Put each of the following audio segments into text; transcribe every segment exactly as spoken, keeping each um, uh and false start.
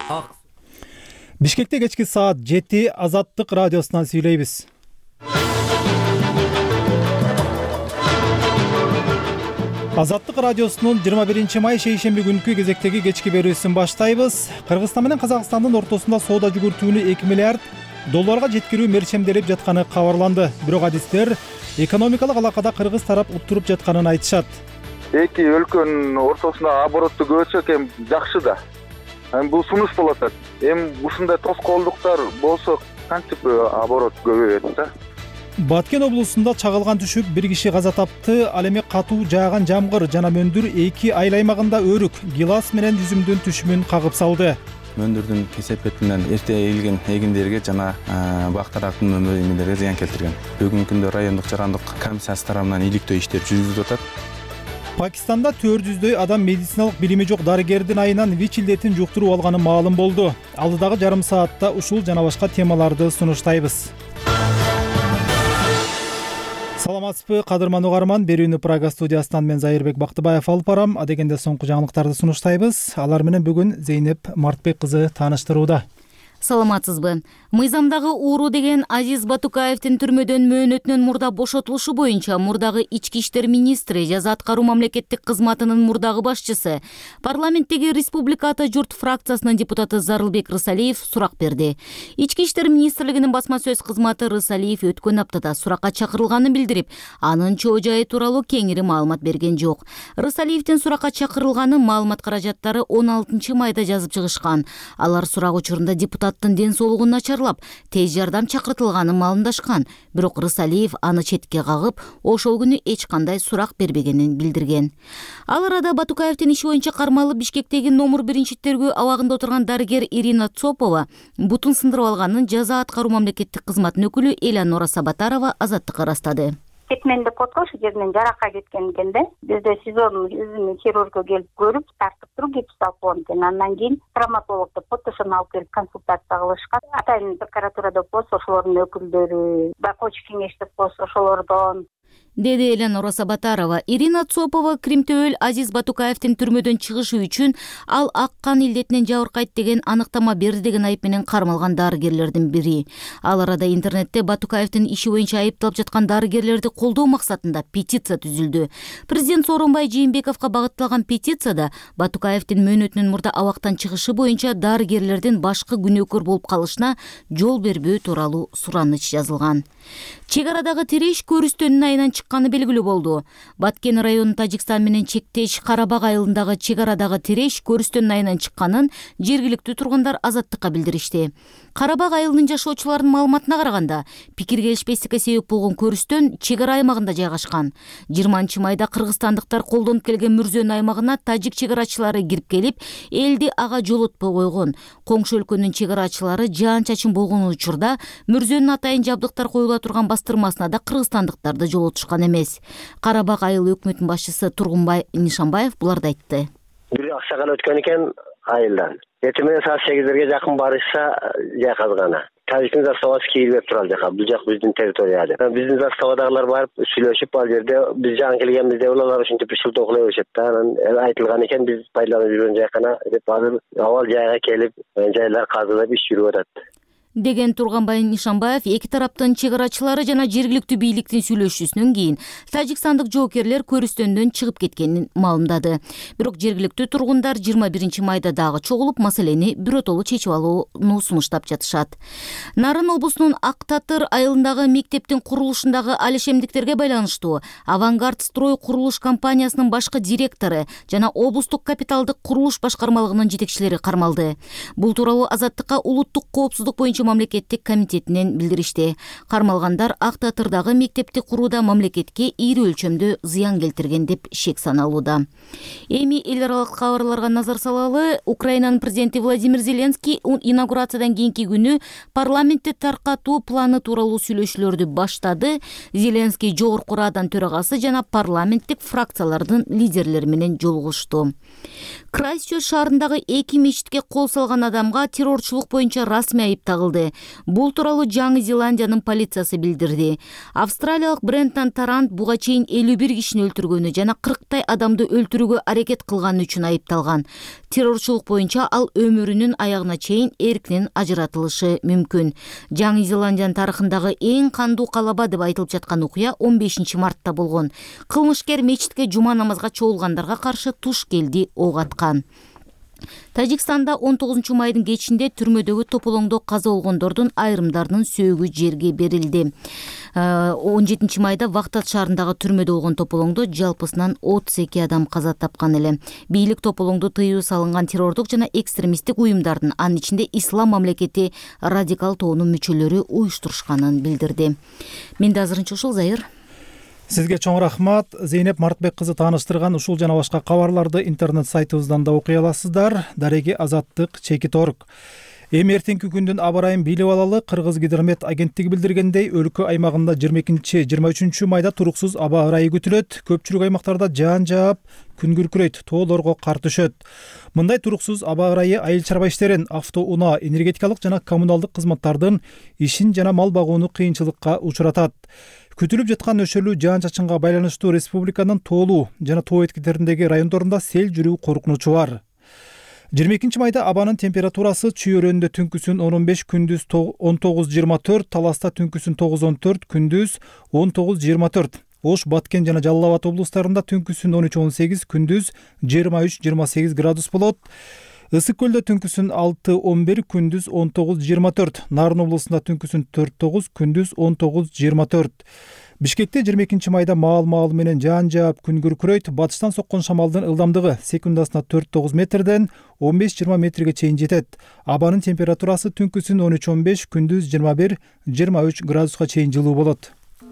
Бишкекте кечки саат жети Азаттык радиосунан сүйлөйбүз. Азаттык радиосунун жыйырма биринчи май шейшемби күнкү кезектеги кечки берүүсүн баштайбыз. Кыргызстан менен Казакстандын ортосунда соода жүгүртүүнү эки миллиард долларга жеткирүү мерчемделип жатканы кабарланды. Бирок адистер экономикалык алакада кыргыз тарап уттуруп жатканын айтышат. Эки өлкөнүн ортосунда оборотду көбөйтсөк эми жакшы да. Эми бул сунуш болот. Эми ушундай тоскоолдуктар болсо кантип оборот көбөйөт да. Баткен облусунда чагылган түшүп бир киши каза тапты. Ал эми катуу жааган жамгыр жана мөндүр эки айыл аймагында өрүк, гилас менен жүзүмдүн түшүмүн кагып салды. Мөндүрдүн кесепетинен эрте эгилген эгиндерге жана бактарактын мөмөлөрүнө зыян келтирген. Бүгүнкү күндө райондук жарандык комиссиясы тарабынан иликтөө иштер жүргүзүлүп атат. Пакистанда төрт жүздөй адам медициналык билими жок дарыгердин айынан ВИЧ илдетин жуктуруп алганы маалым болду. Алдыдагы жарым саатта ушул жана башка темаларды сунуштайбыз. Саламатсызбы, кадырман угарман. Берүүнү Прага студиясынан мен Зайырбек Бактыбаев алып барам. Адегенде соңку жаңылыктарды сунуштайбыз. Алар менен бүгүн Зейнеп Мартбек кызы тааныштырууда. Саламатсызбы. Мыйзамдагы ууру деген Азиз Батукаевдин түрмөдөн мөөнөтүнөн мурда бошотулушу боюнча мурдагы ички иштер министри, жаза аткаруу мамлекеттик кызматынын мурдагы башчысы, парламенттеги Республика Ата журт фракциясынын депутаты Зарылбек Рысалиев сурак берди. Ички иштер министрлигинин басма сөз кызматы Рысалиев өткөн аптада суракка чакырылганын билдирип, анын чоо жайы тууралуу кеңири маалымат берген жок. Рысалиевдин суракка чакырылганы маалымат каражаттары он алтынчы майда жазып чыгышкан. Алар сурак учурунда депутат ден соолугун начарлап, тез жардам чакыртылганын маалымдашкан. Бирок Рысалиев аны четке кагып, ошол күнү эч кандай сурак бербегенин билдирген. Ал арада Батукаевдин иши боюнча кармалып Бишкектеги номер биринчи тергөө абагында отурган дарыгер Ирина Цопова бутун сындырып алганын жаза аткаруу мамлекеттик кызматынын өкүлү Элеонора Сабатарова Азаттыкка ырастады. Кетмен деп коткон ушу жеринен жаракка кеткен экен да. Бизде СИЗОнун өзүнүн хирургу келип көрүп, тартып туруп гипс алып койгон экен. Андан кийин травматологду ПТШны алып келип консультация кылышкан. Атайын прокуратурада болсо ошолордун өкүлдөрү, байкоочу кеңештик болсо ошолордон, деди Элеонора Сабатарова. Ирина Цопова Кримтөөл Азиз Батукаевдин түрмөдөн чыгышы үчүн ал ак кан илдетинен жабыркайт деген аныктама берди деген айып менен кармалган дарыгерлердин бири. Ал арада интернетте Батукаевдин иши боюнча айыпталып жаткан дарыгерлерди колдоо максатында петиция түзүлдү. Президент Сооронбай Жээнбековго багытталган петицияда Батукаевдин мөөнөтүнөн мурда абактан чыгышы боюнча дарыгерлердин башкы күнөөкөр болуп калышына жол бербөө тууралуу сураныч жазылган. Чек арадагы тиреш көрүстөнүн айынан чыкканы белгилүү болду. Баткен районунун Тажикстан менен чектеш Карабак айылындагы чек арадагы тиреш көрүстөнүн айынан чыкканын жергиликтүү тургундар Азаттыкка билдиришти. Карабак айылынын жашоочуларынын маалыматына караганда, пикир келишпестикке себеп болгон көрүстөн чек ара аймагында жайгашкан. жыйырманчы майда кыргызстандыктар колдонуп келген Мүрзөнүн аймагына тажик чек арачылары кирип келип, элди ага жолотпой койгон. Коңшу өлкөнүн чек арачылары жаан-чачын болгон учурда Мүрзөнүн атайын жабдыктар коюла турган бастырмасына да кыргызстандыктарды жолотушкан эмес. Карабак айыл өкмөтүнүн башчысы Тургунбай Нишанбаев буларды айтты. Бир аксагал өткөн экен айылдан. Эртең саат сегиздерге жакын барышса жай казганы. Тажиктин заставасы кийилип турат жака. Бул жак биздин территория деп. Биздин заставадагылар барып сүйлөшүп ал жерде биз жан келгенбизде улалар ушинтип шылт окулай беришет да. Анан айтылган экен биз пайдаланып жүргөн жайкана деп азыр абал жайга келип жайлар казылып иш жүрүп атат деген Тургунбай Нишанбаев эки тараптын чек арачылары жана жергиликтүү бийликтин сүйлөшүүсүнөн кийин тажикстандык жоокерлер көрүстөндөн чыгып кеткенин маалымдады. Бирок жергиликтүү тургундар жыйырма биринчи майда дагы чогулуп маселени биротолуу чечип алууну сунуштап жатышат. Нарын облусунун Ак Татыр айылындагы мектептин курулушундагы алишемдиктерге байланыштуу Авангард строй курулуш компаниясынын башкы директору жана облустук капиталдык курулуш башкармалыгынын жетекчилери кармалды. Бул тууралуу Азаттыкка улуттук коопсуздук боюнча мамлекеттик комитетинен билдиришти. Кармалгандар Ак Татырдагы мектепти курууда мамлекетке ири өлчөмдө зыян келтирген деп шек саналууда. Эми эл аралык кабарларга назар салалы. Украинанын президенти Владимир Зеленский инаугурациядан кийинки күнү парламентти таркатуу планы тууралуу сүйлөшүүлөрдү баштады. Зеленский жогорку Радан төрагасы жана парламенттик фракциялардын лидерлери менен жолугушту. Крайстчерч шаарындагы эки мечитке кол салган адамга террорчулук боюнча расмий айып тагылды. калды. Бул тууралуу Жаңы Зеландиянын полициясы билдирди. Австралиялык Брентон Тарант буга чейин элүү бир кишини өлтүргөнү жана кырктай адамды өлтүрүүгө аракет кылганы үчүн айыпталган. Террорчулук боюнча ал өмүрүнүн аягына чейин эркинен ажыратылышы мүмкүн. Жаңы Зеландиянын тарыхындагы эң кандуу калаба деп айтылып жаткан окуя он бешинчи мартта болгон. Кылмышкер мечитке жума намазга чогулгандарга каршы туш келди ок аткан. Тажикстанда он тогузунчу майдын кечинде түрмөдөгү тополоңдо каза болгондордун айрымдарынын сөөгү жерге берилди. он жетинчи майда Вахтат шаарындагы түрмөдө болгон тополоңдо жалпысынан отуз эки адам каза тапкан эле. Бийлик тополоңду тыюу салынган террордук жана экстремисттик уюмдардын, анын ичинде Ислам мамлекети радикал тобунун мүчөлөрү уюштурушканын билдирди. Менде азырынча ушул, Зайыр. Сизге чоң рахмат. Зейнеп Мартбек кызы тааныштырган ушул жана башка кабарларды интернет сайтыбыздан да окуй аласыздар. Дареги Азаттык чекит орг. Эми эртеңки күндүн аба ырайын билип алалы. Кыргыз гидромет агенттиги билдиргендей, өлкө аймагында жыйырма экинчи жыйырма үчүнчү майда туруксуз аба ырайы күтүлөт. Көпчүлүк аймактарда жаан жаап, күн күркүрөйт, тоолорго кар түшөт. Мындай туруксуз аба ырайы айыл чарба иштерин, автоунаа, энергетикалык жана коммуналдык кызматтардын ишин жана мал багууну кыйынчылыкка учуратат. Күтүлүп жаткан нөшөлүү жаан-чачынга байланыштуу республиканын тоолуу жана тоо эткилериндеги райондорунда сел жүрүү коркунучу бар. жыйырма экинчи майда абанын температурасы Чүй-Өрөндө түнкүсүн он беш, күндүз он тогуз жыйырма төрт, Таласта түнкүсүн тогуз он төрт, күндүз он тогуз жыйырма төрт. Ош, Баткен жана Жалал Абад облустарында түнкүсүн он үч он сегиз, күндүз жыйырма үч жыйырма сегиз градус болот. Ысык көлдө түнкүсүн алты он бир, күндүз он тогуз жыйырма төрт. Нарын облусунда түнкүсүн төрт тогуз, күндүз он тогуз жыйырма төрт. Бишкекте жыйырма экинчи майда маал-маал менен жаан жаап, күн күркүрөйт. Батыштан соккон шамалдын ылдамдыгы секундасына төрт тогуз метрден он беш жыйырма метрге чейин жетет. Абанын температурасы түнкүсүн он үч он беш, күндүз жыйырма бир жыйырма үч градуска чейин жылуу болот.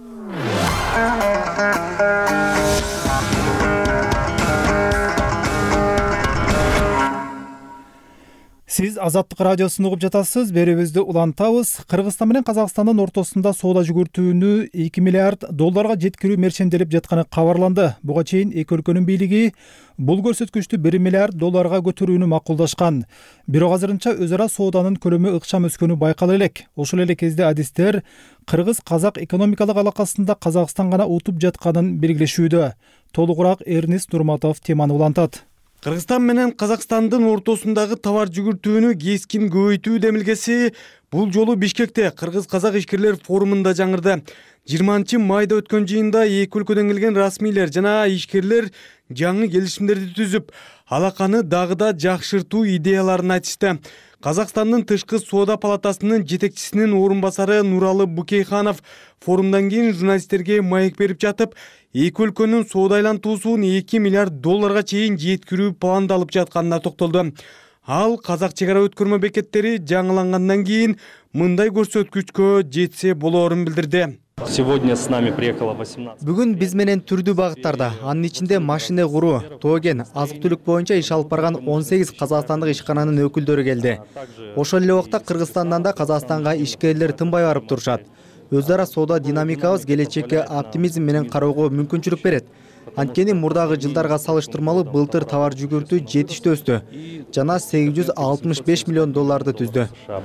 Сиз Азаттык радиосун угуп жатасыз. Берүүбүздү улантабыз. Кыргызстан менен Казакстандын ортосунда соода жүгүртүүнү эки миллиард долларга жеткирүү мерчемделип жатканы кабарланды. Буга чейин эки өлкөнүн бийлиги бул көрсөткүчтү бир миллиард долларга көтөрүүнү макулдашкан. Бирок азырынча өз ара сооданын көлөмү ыкчам өскөнү байкала элек. Ошол эле кезде адистер кыргыз-казак экономикалык алакасында Казакстан гана утуп жатканын белгилешүүдө. Толугураак Эрнест Нурматов теманы улантат. Кыргызстан менен Казакстандын ортосундагы товар жүгүртүүнү кескин көбөйтүү демилгеси бул жолу Бишкекте Кыргыз-Казак ишкерлер форумунда жаңырды. жыйырманчы майда өткөн жыйында эки өлкөдөн келген расмийлер жана ишкерлер жаңы келишимдерди түзүп, алаканы дагы да жакшыртуу идеяларын айтышты. Казакстандын тышкы соода палатасынын жетекчисинин орун басары Нуралы Букейханов форумдан кийин журналисттерге маек берип жатып, эки өлкөнүн соода айлантуусун эки миллиард долларга чейин жеткирүү пландалып жатканына токтолду. Ал казак чек ара өткөрмө бекеттери жаңылангандан кийин мындай көрсөткүчкө жетсе болоорун билдирди. Сегодня с нами приехало восемнадцать. Бүгүн биз менен түрдүү багыттарда, анын ичинде машина куруу, тоген, азык-түлүк боюнча иш алып барган он сегиз казакстандык ишкананын өкүлдөрү келди. Ошол эле убакта Кыргызстандан да Казакстанга ишкерлер тынбай барып турушат. Өз ара соода динамикабыз келечекке оптимизм менен кароого мүмкүнчүлүк берет. Анткени мурдагы жылдарга салыштырмалуу былтыр товар жүгүртүү жетиштүү өстү жана сегиз жүз алтымыш беш миллион долларды түздү.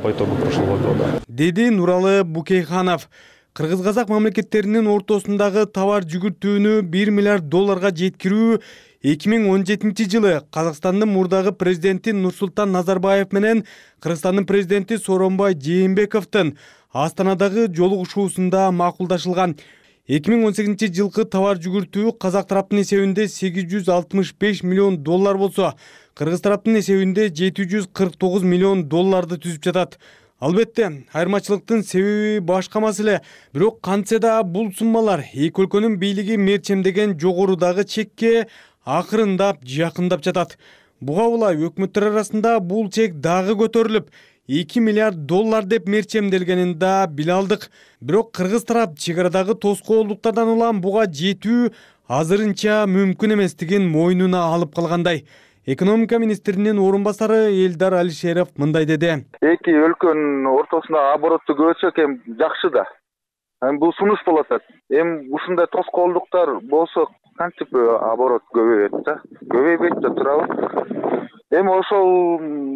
Деди Нуралы Букейханов. Кыргыз-казак мамлекеттеринин ортосундагы товар жүгүртүүнү бир миллиард долларга жеткирүү эки миң он жетинчи жылы Казакстандын мурдагы президенти Нурсултан Назарбаев менен Кыргызстандын президенти Сооронбай Жээнбековдун Астанадагы жолугушуусунда макулдашылган. эки миң он сегизинчи жылкы товар жүгүртүү казак тараптын эсебинде сегиз жүз алтымыш беш миллион доллар болсо, кыргыз тараптын эсебинде жети жүз кырк тогуз миллион долларды түзүп жатат. Албетте, айырмачылыктын себеби башка маселе. Бирок кантсе да бул суммалар эки өлкөнүн бийлиги мерчемдеген жогорудагы чекке акырындап жакындап жатат. Буга улай өкмөттөр арасында бул чек дагы көтөрүлүп, эки миллиард доллар деп мерчемделгенин да биле алдык. Бирок кыргыз тарап чек арадагы тоскоолдуктардан улам буга жетүү азырынча мүмкүн эместигин мойнуна алып калгандай. Экономика министринин орун басары Элдар Алишеров мындай деди. Эки өлкөнүн ортосунда обороту көбөйтсөк эми жакшы да. Эми бул сунуш болот. Эми ушундай тоскоолдуктар болсо кантип оборот көбөйөт да. Көбөйбөйт да турабы. Эми ошол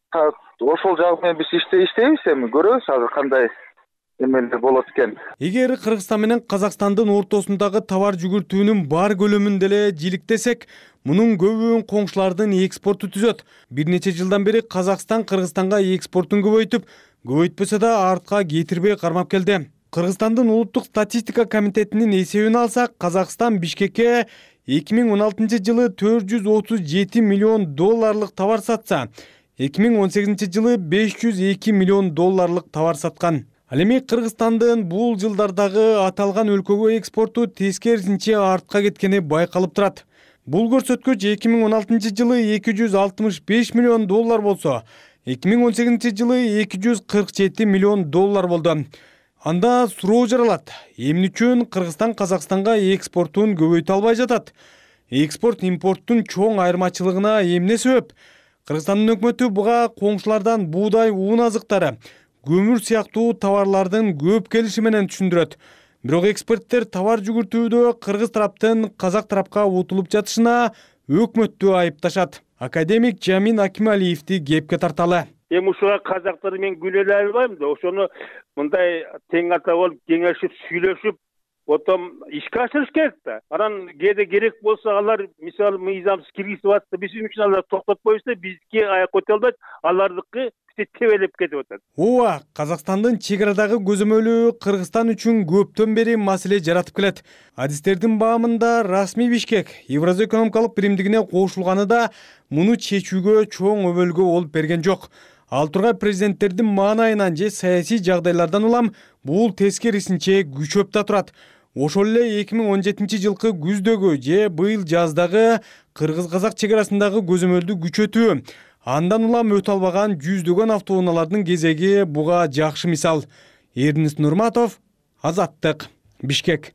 ошол жагы менен биз иштейбиз, эми көрөбүз азыр кандай эмелер болот экен. Эгер Кыргызстан менен Казакстандын ортосундагы товар жүгүртүүнүн бар көлөмүн деле жиликтесек, мунун көбүн коңшулардын экспорту түзөт. Бир нече жылдан бери Казакстан Кыргызстанга экспортун көбөйтүп, көбөйтпөсө да артка кетирбей кармап келди. Кыргызстандын улуттук статистика комитетинин эсебин алсак, Казакстан Бишкекке эки миң он алтынчы жылы төрт жүз отуз жети миллион долларлык товар сатса, эки миң он сегизинчи жылы беш жүз эки миллион долларлык товар саткан. Ал эми Кыргызстандын бул жылдардагы аталган өлкөгө экспорту тескерисинче артка кеткени байкалып турат. Бул көрсөткүч эки миң он алтынчы жылы эки жүз алтымыш беш миллион доллар болсо, эки миң он сегизинчи жылы эки жүз кырк жети миллион доллар болду. Анда суроо жаралат. Эмне үчүн Кыргызстан Казакстанга экспортун көбөйтө албай жатат? Экспорт импорттун чоң айырмачылыгына эмне себеп? Кыргызстандын өкмөтү буга коңшулардан буудай, уун азыктары, көмүр сыяктуу товарлардын көп келиши менен түшүндүрөт. Бирок эксперттер товар жүгүртүүдө кыргыз тараптын казак тарапка утулуп жатышына өкмөттү айыпташат. Академик Жамин Акималиевди кепке тарталы. Эми ушуга казактар мен күнөөлөй албайм да, ошону мындай тең ата болуп кеңешип, сүйлөшүп, отом ишке ашырыш керек да. Анан кээде керек болсо алар мисалы мыйзамсыз киргизип атса, биз үчүн алар токтотпойбузда, бизге аяк көтөрө албайт, алардыкы тебелеп кетип атат. Ооба, Казакстандын чек арадагы көзөмөлү Кыргызстан үчүн көптөн бери маселе жаратып келет. Адистердин баамында расмий Бишкек Евразия экономикалык биримдигине кошулганы да муну чечүүгө чоң өбөлгө болуп берген жок. Ал тургай президенттердин маанайынан же саясий жагдайлардан улам бул тескерисинче күчөп да турат. Ошол эле эки миң он жетинчи жылкы күздөгү же быйыл жаздагы кыргыз-казак чек арасындагы көзөмөлдү күчөтүү, андан улам өтө албаган жүздөгөн автоунаалардын кезеги буга жакшы мисал. Эрнест Нурматов, Азаттык, Бишкек.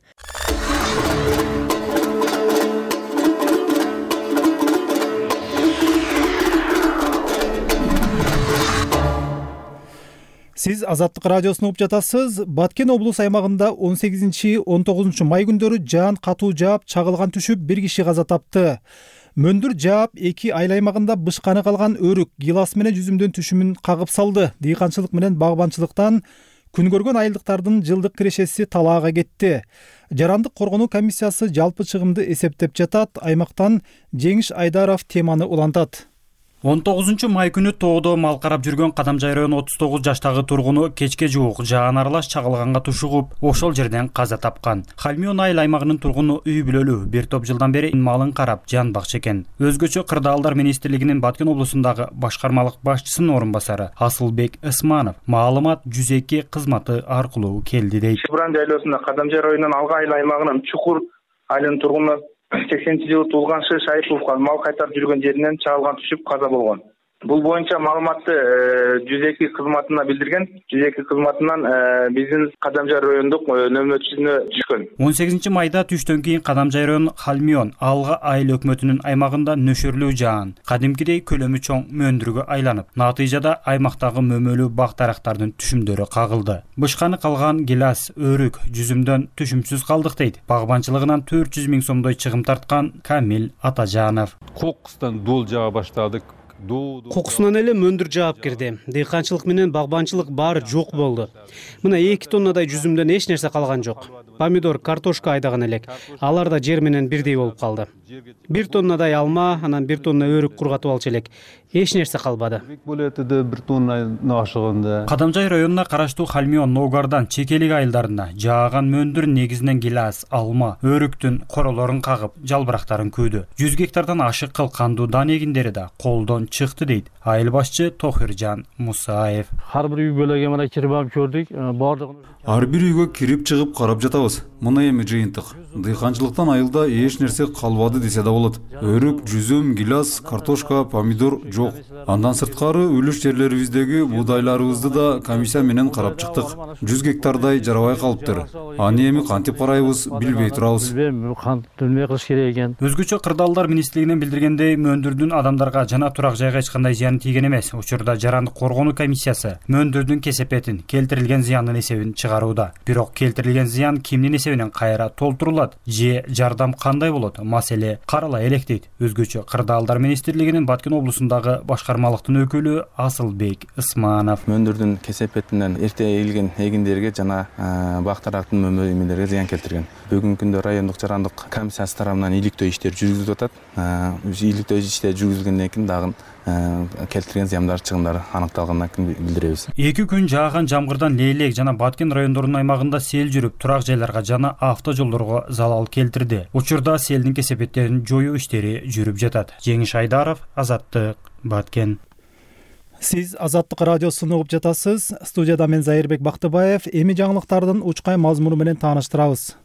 Сиз Азаттык радиосун угуп жатасыз. Баткен облус аймагында он сегизинчи он тогузунчу май күндөрү жаан катуу жаап, чагылган түшүп, бир киши каза тапты. Мөндүр жаап, эки айыл аймагында бышканы калган өрүк гилас менен жүзүмдөн түшүмүн кагып салды. Дыйканчылык менен багбанчылыктан күн көргөн айылдыктардын жылдык кирешеси талаага кетти. Жарандык коргонуу комиссиясы жалпы чыгымды эсептеп жатат. Аймактан Жеңиш Айдаров теманы улантат. он тогузунчу май күнү тоодо мал карап жүргөн Кадамжай району отуз тогуз жаштагы тургуну кечке жуук жаан аралаш чагылганга тушугуп, ошол жерден каза тапкан. Халмион айыл аймагынын тургуну үй бүлөлүү, бир топ жылдан бери малын карап жан бакчы экен. Өзгөчө Кырдаалдар министрлигинин Баткен облусундагы башкармалык башчысынын орун басары Асылбек Ысманов маалымат жүз эки кызматы аркылуу келди дейт. Шыбран жайлоосунда Кадамжай районунун Алга айыл аймагынын Чукур айылынын тургуну сексенинчи жылы туулган Шы Шайыповго мал кайтарып жүргөн жеринен чагылган түшүп каза болгон. Бул боюнча маалыматты жүз эки кызматына билдирген. жүз эки кызматынан биздин Кадамжай райондук нөмөрчүсүнө түшкөн. он сегизинчи майда түштөн кийин Кадамжай району Халмион Алга айыл өкмөтүнүн аймагында нөшөрлүү жаан кадимкидей көлөмү чоң мөндүргө айланып, натыйжада аймактагы мөмөлүү бак дарактардын түшүмдөрү кагылды. Бышканы калган гилас, өрүк, жүзүмдөн түшүмсүз калдык дейт. Багбанчылыгынан төрт жүз миң сомдой чыгым тарткан Камил Атажанов. Кокустан дол жаға баштадык. Кокусунан эле мөндүр жаап кирди. Дыйканчылык менен багбанчылык баары жок болду. Мына эки тоннадай жүзүмдөн эч нерсе калган жок. Помидор, картошка айдаган элек. Алар да жер менен бирдей болуп калды. Бир тоннадай алма, анан бир тонна өрүк кургатып алчу элек. Эч нерсе калбады. бир тонна ашыгында. Кадамжай районуна караштуу Халмион, Ноугардан, Чекелик айылдарында жааган мөндүр негизинен гилас, алма, өрүктүн королорун кагып, жалбырактарын күйдү. жүз гектардан ашык кылкандуу дан эгиндери да колдон чыкты дейт айыл башчы Тохиржан Мусаев. Ар бир үй бүлөгө мына кирип алып көрдүк. Бардыгын ар бир үйгө кирип чыгып карап жатабыз. Мына эми жыйынтык. Дыйканчылыктан айылда эч нерсе калбады десе да болот. Өрүк, жүзүм, гилас, картошка, помидор жок. Андан сырткары үлүш жерлерибиздеги буудайларыбызды да комиссия менен карап чыктык. жүз гектардай жарабай калыптыр. Аны эми кантип карайбыз, билбей турабыз. Билбей кылыш керек экен. Өзгөчө Кырдаалдар министрлигинен билдиргендей, мөндүрдүн адамдарга жана турак жайга эч кандай зыяны тийген эмес. Учурда жарандык коргонуу комиссиясы мөндүрдүн кесепетин, келтирилген зыяндын эсебин чыгарууда. Бирок келтирилген зыян кимдин эсебинен кайра толтурулат же жардам кандай болот, маселе карала элек дейт өзгөчө кырдаалдар министрлигинин Баткен облусундагы башкармалыктын өкүлү Асылбек Ысманов. Мөндүрдүн кесепетинен эрте эгилген эгиндерге жана бактарактын мөмөлүмдөргө зыян келтирген. Бүгүнкү күндө райондук жарандык комиссиясы тарабынан иликтөө иштери жүргүзүлүп атат. Иликтөө иштери жүргүзүлгөндөн кийин дагы келтирген зыяндар чыгымдары аныкталгандан кийин билдиребиз. Эки күн жааган жамгырдан Лейлек жана Баткен райондорунун аймагында сел жүрүп, турак жайларга жана автожолдорго залал келтирди. Учурда селдин кесепеттерин жоюу иштери жүрүп жатат. Жеңиш Айдаров, Азаттык, Баткен. Сиз Азаттык радиосун угуп жатасыз. Студияда мен Зайырбек Бактыбаев. Эми жаңылыктардын учкай мазмуну менен тааныштырабыз.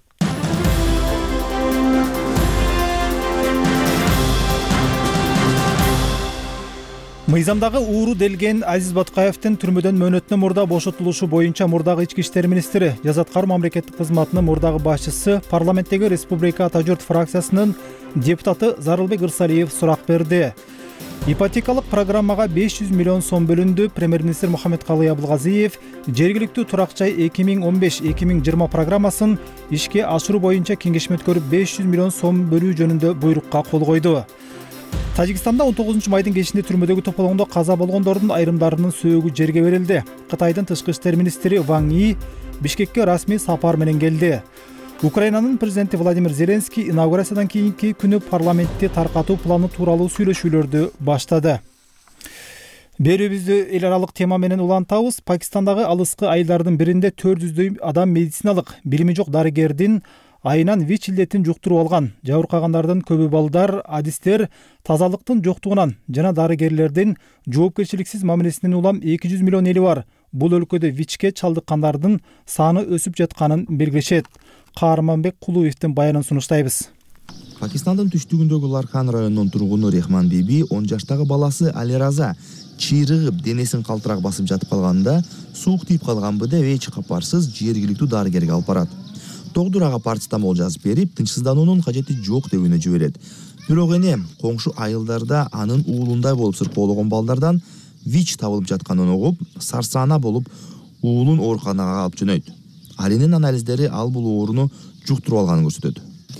Мыйзамдагы ууру делген Азиз Батукаевдин түрмөдөн мөөнөтүнөн мурда бошотулушу боюнча мурдагы ички иштер министри, жазаткар мамлекеттик кызматынын мурдагы башчысы, парламенттеги Республика Ата журт фракциясынын депутаты Зарылбек Ырсалиев сурак берди. Ипотекалык программага беш жүз миллион сом бөлүндү. Премьер-министр Мухаммедкалый Абылгазиев жергиликтүү турак жай эки миң он беш эки миң жыйырма программасын ишке ашыруу боюнча кеңешме өткөрүп беш жүз миллион сом бөлүү жөнүндө буйрукка кол койду. Тажикстанда он тогузунчу майдын кечинде түрмөдөгү тополоңдо каза болгондордун айрымдарынын сөөгү жерге берилди. Кытайдын тышкы иштер министри Ван Йи Бишкекке расмий сапар менен келди. Украинанын президенти Владимир Зеленский инаугурациядан кийинки күнү парламентти таркатуу планы тууралуу сүйлөшүүлөрдү баштады. Берүүбүздү эл аралык тема менен улантабыз. Пакистандагы алыскы айылдардын биринде төрт жүздөй адам медициналык билими жок дарыгердин айынан ВИЧ илдетин жуктуруп алган. Жабыркагандардын көбү балдар, адистер тазалыктын жоктугунан жана дарыгерлердин жоопкерчиликсиз мамилесинен улам эки жүз миллион эли бар. Бул өлкөдө ВИЧке чалдыккандардын саны өсүп жатканын белгилешет. Каарманбек Кулуевдин баянын сунуштайбыз. Пакистандын түштүгүндөгү Лархан районунун тургуну Рехман Биби он жаштагы баласы Алираза чыйрыгып денесин калтырак басып жатып калганда суук тийип калганбы деп эч капарсыз жергиликтүү дарыгерге алып барат. Тогдурага парацетамол жазып берип, тынчсыздануунун кажети жок деп үнө жиберет. Бирок эне коңшу айылдарда анын уулундай болуп сыркоологон балдардан ВИЧ табылып жатканын угуп, сарсаана болуп уулун ооруканага алып жөнөйт. Ал эненин анализдери ал бул ооруну жуктуруп алганын көрсөтөт.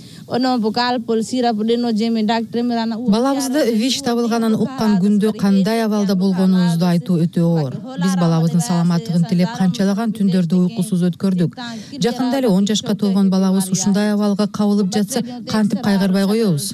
Балабызды ВИЧ табылганын уккан күндө кандай абалда болгонубузду айтуу өтө оор. Биз балабыздын саламаттыгын тилеп канчалаган түндөрдү уйкусуз өткөрдүк. Жакында эле он жашка толгон балабыз ушундай абалга кабылып жатса, кантип кайгырбай коебуз?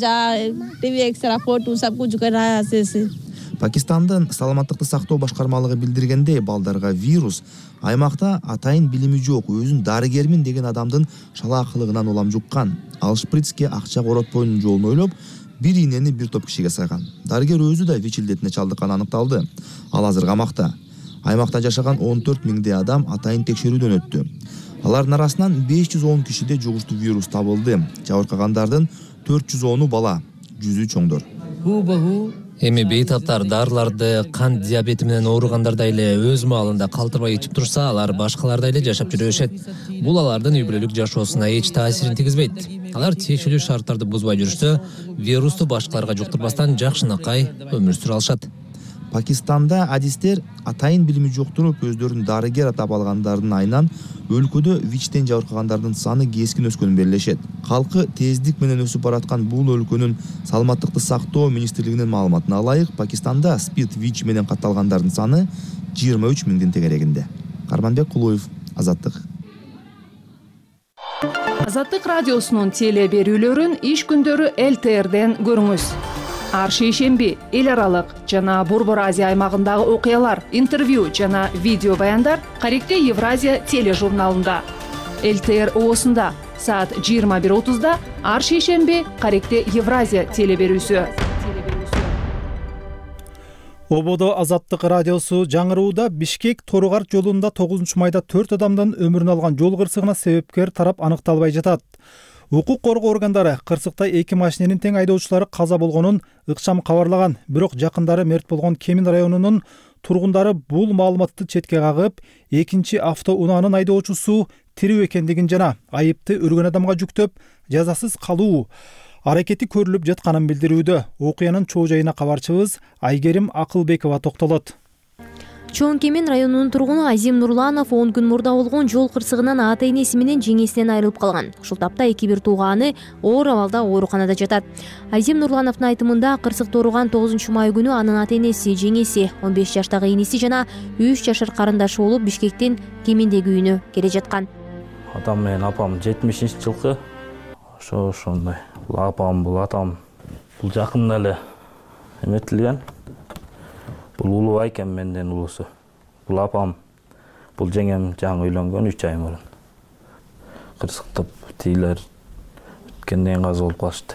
Пакистандын саламаттыкты сактоо башкармалыгы билдиргендей, балдарга вирус аймакта атайын билими жок, өзүн дарыгермин деген адамдын шалаакылыгынан улам жуккан. Ал шприцке акча коротпойдун жолун ойлоп, бир ийнени бир топ кишиге сайган. Дарыгер өзү да ВИЧ илдетине чалдыкканы аныкталды. Ал азыр камакта. Аймакта жашаган он төрт миңдей адам атайын текшерүүдөн өттү. Алардын арасынан беш жүз он кишиде жугуштуу вирус табылды. Жабыркагандардын төрт жүз оны бала, жүзү чоңдор. Эми бейтаптар дарыларды кан диабети менен ооругандарда эле өз маалында калтырбай ичип турса, алар башкалардай эле жашап жүрүшөт. Бул алардын үй бүлөлүк жашоосуна эч таасирин тийгизбейт. Алар тиешелүү шарттарды бузбай жүрүшсө, вирусту башкаларга жуктурбастан жакшынакай өмүр сүрө алышат. Пакистанда адистер атайын билими жоктуруп өздөрүн дарыгер атап алгандардын айынан өлкөдө ВИЧтен жабыркагандардын саны кескин өскөнүн белгилешет. Калкы тездик менен өсүп бараткан бул өлкөнүн саламаттыкты сактоо министрлигинин маалыматына ылайык, Пакистанда СПИД ВИЧ менен катталгандардын саны жыйырма үч миңдин тегерегинде. Карманбек Кулуев, Азаттык. Азаттык радиосунун теле берүүлөрүн иш күндөрү Эл Т Р'ден көрүңүз. Ар шейшемби эл аралык жана Борбор Азия аймагындагы окуялар, интервью жана видео баяндар Каректе Евразия тележурналында. Эл Т Р оосунда саат жыйырма бир отузда ар шейшемби Каректе Евразия теле берүүсү. Ободо Азаттык радиосу жаңырууда Бишкек Торугар жолунда тогузунчу майда төрт адамдын өмүрүн алган жол кырсыгына себепкер тарап аныкталбай жатат. Укук коргоо органдары кырсыкта эки машиненин тең айдоочулары каза болгонун ыкчам кабарлаган, бирок жакындары мерт болгон Кемин районунун тургундары бул маалыматты четке кагып, экинчи автоунаанын айдоочусу тирүү экендигин жана айыпты өргөн адамга жүктөп, жазасыз калуу аракети көрүлүп жатканын билдирүүдө. Окуянын чоо жайына кабарчыбыз Айгерим Акылбекова токтолот. Чоң Кемен районунун тургуну Азим Нурланов он күн мурда болгон жол кырсыгынан ата энеси менен жеңесинен айрылып калган. Ушул тапта эки бир тууганы оор абалда ооруканада жатат. Азим Нурлановдун айтымында кырсыкта ооруган тогузунчу май күнү анын ата энеси, жеңеси, он беш жаштагы иниси жана үч жашар карындашы болуп Бишкектен Кемендеги үйүнө келе жаткан. Атам менен апам жетимишинчи жылкы ошо ошондой. Бул апам, бул атам, бул жакында эле эметилген. Бул улуу экен, менден улуусу. Бул апам, бул жеңем жаңы үйлөнгөн үч ай мурун. Кырсыктап тийлер өткөндөн каза болуп калышты.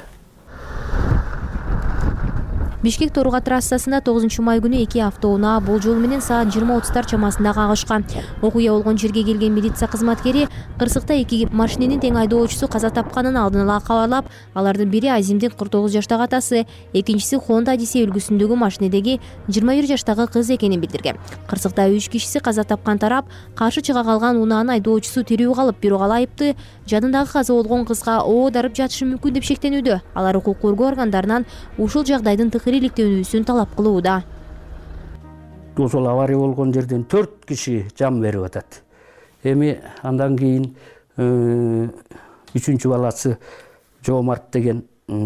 Бишкек Торуга трассасында тогузунчу май күнү эки автоунаа болжол менен саат жыйырма отуздар чамасында кагышкан. Окуя болгон жерге келген милиция кызматкери кырсыкта эки машиненин тең айдоочусу каза тапканын алдын ала кабарлап, алардын бири Азимдин кырк тогуз жаштагы атасы, экинчиси Honda Odyssey үлгүсүндөгү машинедеги жыйырма бир жаштагы кыз экенин билдирген. Кырсыкта үч кишиси каза тапкан тарап, каршы чыга калган унаанын айдоочусу тирүү калып, бирок ал айыпты жадындагы каза болгон кызга оодарып жатышы мүмкүн деп шектенүүдө. Алар укук коргоо органдарынан ушул жагдайдын иликтөөнүүсүн талап кылууда. Ошол авария болгон жерден төрт киши жан берип атат. Эми андан кийин үчүнчү баласы Жоомарт деген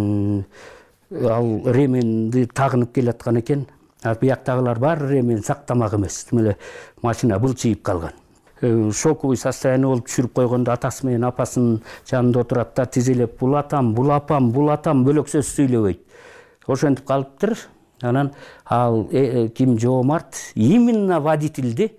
ал ременди тагынып келаткан экен. Бияктагылар баары ремен сактамак эмес. Эле машина былчыйып калган. Шоковый состояние болуп түшүрүп койгондо атасы менен апасынын жанында отурат да тизелеп бул атам, бул апам, бул атам бөлөк сөз сүйлөбөйт. Ошентип калыптыр. Анан ал ким Жоомарт именно водительди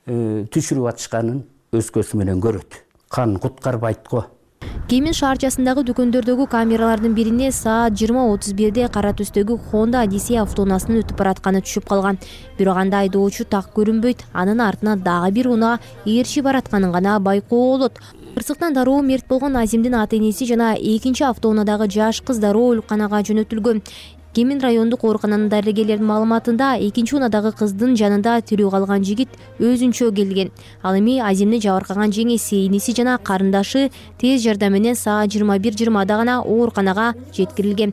түшүрүп атышканын өз көзү менен көрөт. Кан куткарбайт го. Кемен шаарчасындагы дүкөндөрдөгү камералардын бирине саат жыйырма отуз бирде кара түстөгү Honda Odyssey автоунаасынын өтүп баратканы түшүп калган. Бирок анда айдоочу так көрүнбөйт. Анын артына дагы бир унаа ээрчи баратканын гана байкоо болот. Кырсыктан дароо мерт болгон Азимдин ата энеси жана экинчи автоунаадагы жаш кыз дароо ооруканага жөнөтүлгөн. Кемен райондук оорукананын дарыгерлердин маалыматында экинчи унаадагы кыздын жанында тирүү калган жигит өзүнчө келген. Ал эми Азимди жабыркаган жеңеси, иниси жана карындашы тез жардам менен саат жыйырма бир жыйырмада гана ооруканага жеткирилген.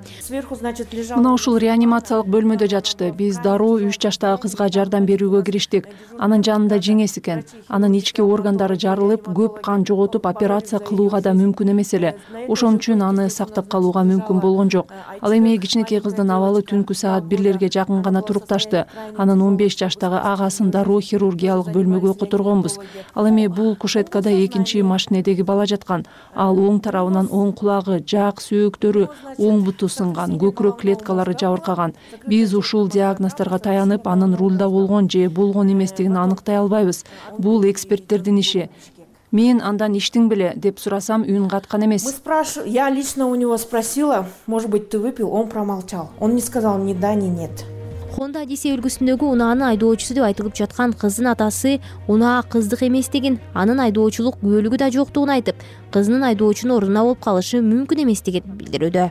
Мына ушул реанимациялык бөлмөдө жатышты. Биз дароо үч жаштагы кызга жардам берүүгө кириштик. Анын жанында жеңеси экен. Анын ички органдары жарылып, көп кан жоготуп, операция кылууга да мүмкүн эмес эле. Ошон үчүн аны сактап калууга мүмкүн болгон жок. Ал эми кичинекей кыздын абалы түнкү саат бирлерге жакын гана турукташты. Анын он беш жаштагы агасын дароо хирургиялык бөлмөгө которгонбуз. Ал эми бул кушеткада экинчи машинедеги бала жаткан. Ал оң тарабынан оң кулагы, жак сөөктөрү, оң буту сынган, көкүрөк клеткалары жабыркаган. Биз ушул диагноздорго таянып, анын рулда болгон же болгон эместигин аныктай албайбыз. Бул эксперттердин иши. Мен андан иштиң беле деп сурасам, үн каткан эмес. Я лично у него спросила, может быть, ты выпил, он промолчал. Он не сказал ни да, ни нет. Honda Odyssey үлгүсүндөгү унаанын айдоочусу деп айтылып жаткан кыздын атасы унаа кыздык эместигин, анын айдоочулук күбөлүгү да жоктугун айтып, кызынын айдоочунун ордуна болуп калышы мүмкүн эместигин билдирүүдө.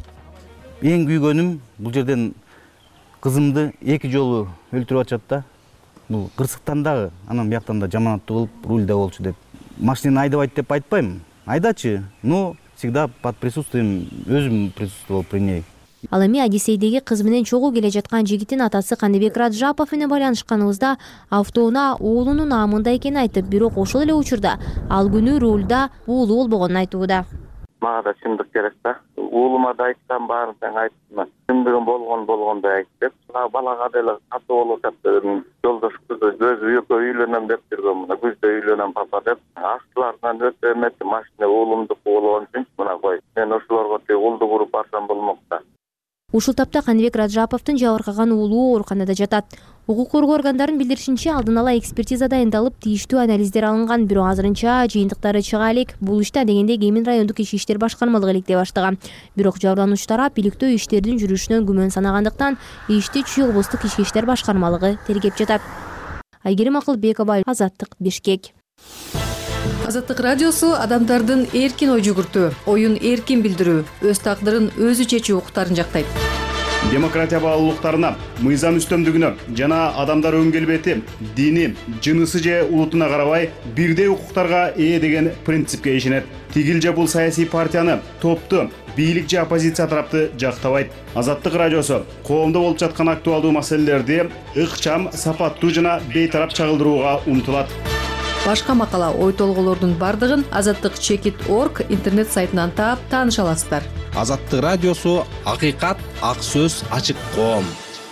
Эң күйгөнүм бул жерден кызымды эки жолу өлтүрүп атышат да. Бул кырсыктан дагы, анан бияктан да жаманаттуу болуп, рульда болчу деп. Машинаны айдабайт деп айтпайм. Айдачы, но всегда под присутствием, өзүм присутствовал при ней. Ал эми Одиссейдеги кыз менен чогуу келе жаткан жигиттин атасы Каныбек Раджапов менен байланышканыбызда автоунаа уулунун наамында экенин айтып, бирок ошол эле учурда ал күнү рулда уулу болбогонун айтууда. Мага да чындык керек да. Уулума да айтсам, баарын тең айттым. Чындыгын болгон болгондой айт деп, балага деле катуу болуп жатты. Жолдош кызы өзү экөө үйлөнөм деп жүргөн, мына күздө үйлөнөм папа деп. Астыларынан өтө эмес машина уулумдук болгон үчүн мына кой. Мен ошолорго тек улду куруп барсам болмок да. Ушул тапта Каныбек Раджаповдун жабыркаган уулуу ооруканада жатат. Укук коргоо органдарынын билдиришинче, алдын ала экспертиза дайындалып, тийиштүү анализдер алынган, бирок азырынча жыйынтыктары чыга элек. Бул иште дегенде Кемен райондук ички иштер башкармалыгы иликтей баштаган. Бирок жабырлануучу тарап иликтөө иштердин жүрүшүнөн күмөн санагандыктан ишти Чүй облустук ички иштер башкармалыгы тергеп жатат. Айгерим Акылбекова, Азаттык, Бишкек. Азаттык радиосу адамдардын эркин ой жүгүртүү, оюн эркин билдирүү, өз тагдырын өзү чечүү укуктарын жактайт. демократия баалуулуктарына, мыйзам үстөмдүгүнө жана адамдар өң келбети, дини, жынысы же улутуна карабай бирдей укуктарга ээ деген принципке ишенет. Тигил же бул саясий партияны, топту, бийлик же оппозиция тарапты жактабайт. Азаттык радиосу коомдо болуп жаткан актуалдуу маселелерди ыкчам, сапаттуу жана бейтарап чагылдырууга умтулат. Башка макала, ой толголордун бардыгын азаттык чекит точка орг интернет сайтынан таап тааныша аласыздар. Азаттык радиосу акыйкат, ак сөз, ачык коом.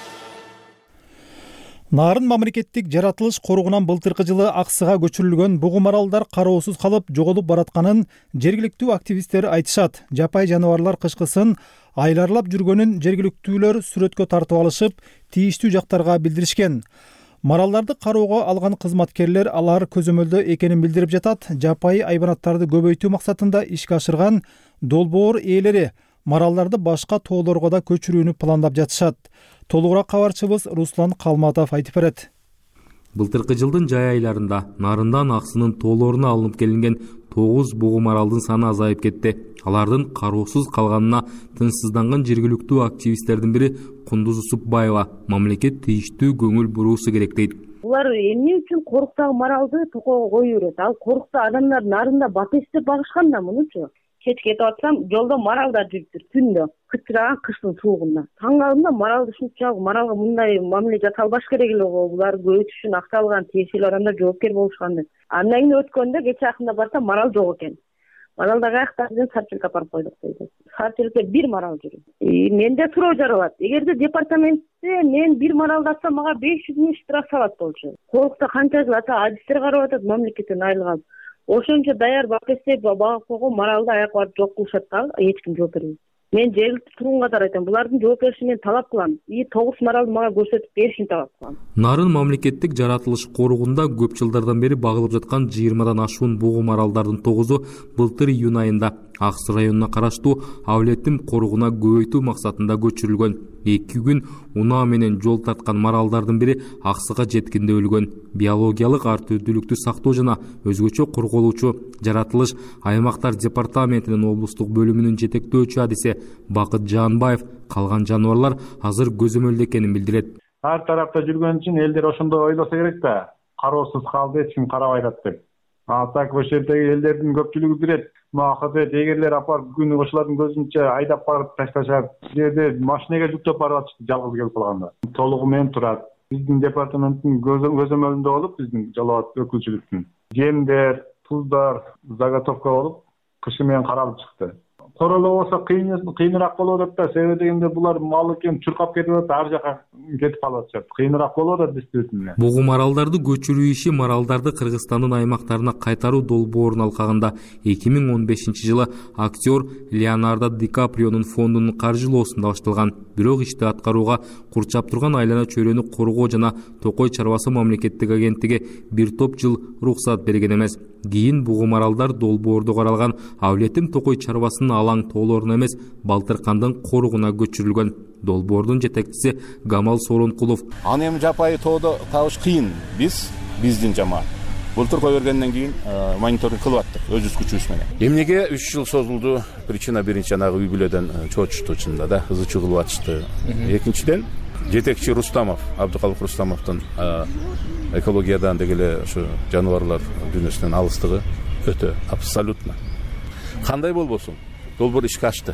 Нарын мамлекеттик жаратылыш коруугунан былтыркы жылы Аксыга көчүрүлгөн бугум аралдар кароосуз калып жоголуп баратканын жергиликтүү активисттер айтышат. Жапай жаныбарлар кышкысын айларлап жүргөнүн жергиликтүүлөр сүрөткө тартып алышып, тийиштүү жактарга билдиришкен. Маралдарды кароого алган кызматкерлер алар көзөмөлдө экенин билдирип жатат. Жапайы айбанаттарды көбөйтүү максатында ишке ашырган долбоор ээлери маралдарды башка тоолорго да көчүрүүнү пландап жатышат. Толугураак кабарчыбыз Руслан Калматов айтып берет. Былтыркы жылдын жай айларында Нарындан Аксынын тоолоруна алынып келинген тогуз бугум аралдын саны азайып кетти. Алардын кароосуз калганына тынчсызданган жергиликтүү активисттердин бири Кундуз Усупбаева мамлекет тийиштүү көңүл буруусу керек дейт. Булар эмне үчүн коруктагы маралды токоого кое берет? Ал корукта адамдар нарында бат эстеп багышкан да мунучу. Кеч кетип атсам, жолдо маралдар жүрүптүр түндө, кычыраган кыштын суугунда. Таң калдым, маралды ушунчалык маралга мындай мамиле жасалбаш керек эле го. Булар көбөйтүш үчүн акча алган, тиешелүү адамдар жоопкер болушкан деп. Андан кийин өткөндө кече акында барсам марал жок экен. Маралда каякта ден сарчылыкка апарып койдук дейт. Сарчылыкта бир марал жүрөт. Менде суроо жаралат. Эгерде департаментте мен бир маралды атсам, мага беш жүз миң штраф салат болчу. Корукта канча жыл ата адистер карап атат, мамлекеттен айрылган. Ошончо даяр бак эстеп бага койгон маралды аяк барып жок кылышат да, эч ким жооп бербейт. Мен жергиликтүү тургунга да айтам, булардын жоопкерчилигин мен талап кылам. И тогуз маралды мага көрсөтүп беришин талап кылам. Нарын мамлекеттик жаратылыш коруугунда көп жылдардан бери багылып жаткан жыйырмадан ашуун бугум аралдардын тогузу былтыр июнь айында Аксы районуна караштуу Авлеттим коругуна көбөйтүү максатында көчүрүлгөн. Эки күн унаа менен жол тарткан маралдардын бири Аксыга жеткенде өлгөн. Биологиялык ар түрдүүлүктү сактоо жана өзгөчө корголуучу жаратылыш аймактар департаментинин облустук бөлүмүнүн жетектөөчү адиси Бакыт Жанбаев калган жаныбарлар азыр көзөмөлдө экенин билдирет. Ар тарапта жүргөн үчүн элдер ошондой ойлосо керек да, кароосуз калды, эч ким карабай атат деп. А так ошол жердеги элдердин көпчүлүгү билет. Махабет эгерлер апарып күнү ошолордун көзүнчө айдап барып ташташат. Жерде машинеге жүктөп барып атышты жалгыз келип калганда. Толугу менен турат. Биздин департаменттин көзөмөлүндө болуп, биздин жалаат өкүлчүлүктүн жемдер, туздар заготовка болуп, кышы менен каралып чыкты. Королоо болсо кыйыныраак болуп атат да, себеби дегенде булар мал экен чуркап кетип атат, ар жака кетип калып атышат. Кыйыныраак болуп атат действительно. Бугум аралдарды көчүрүү иши маралдарды Кыргызстандын аймактарына кайтаруу долбоорун алкагында эки миң он бешинчи жылы актер Леонардо Ди Каприонун фондунун каржылоосунда башталган. Бирок ишти аткарууга курчап турган айлана чөйрөнү коргоо жана Токой чарбасы мамлекеттик агенттиги бир топ жыл уруксат берген эмес. Кийин бугум аралдар долбоордо каралган Авлеттим Токой чарбасынын алаң тоолоруна эмес, Балтыркандын коругуна көчүрүлгөн. Долбоордун жетекчиси Гамал Соронкулов. Аны эми жапайы тоодо табыш кыйын. Биз биздин жамаат былтыр кое бергенден кийин мониторинг кылып аттык өзүбүз күчүбүз менен. Эмнеге үч жыл созулду? Причина биринчи жанагы үй бүлөдөн чоочушту чында да, ызы чуу кылып атышты. Экинчиден жетекчи Рустамов, Абдыкалык Рустамовдун экологиядан дегеле ушу жаныбарлар дүйнөсүнөн алыстыгы өтө абсолютно. Кандай болбосун? Долбоор ишке ашты.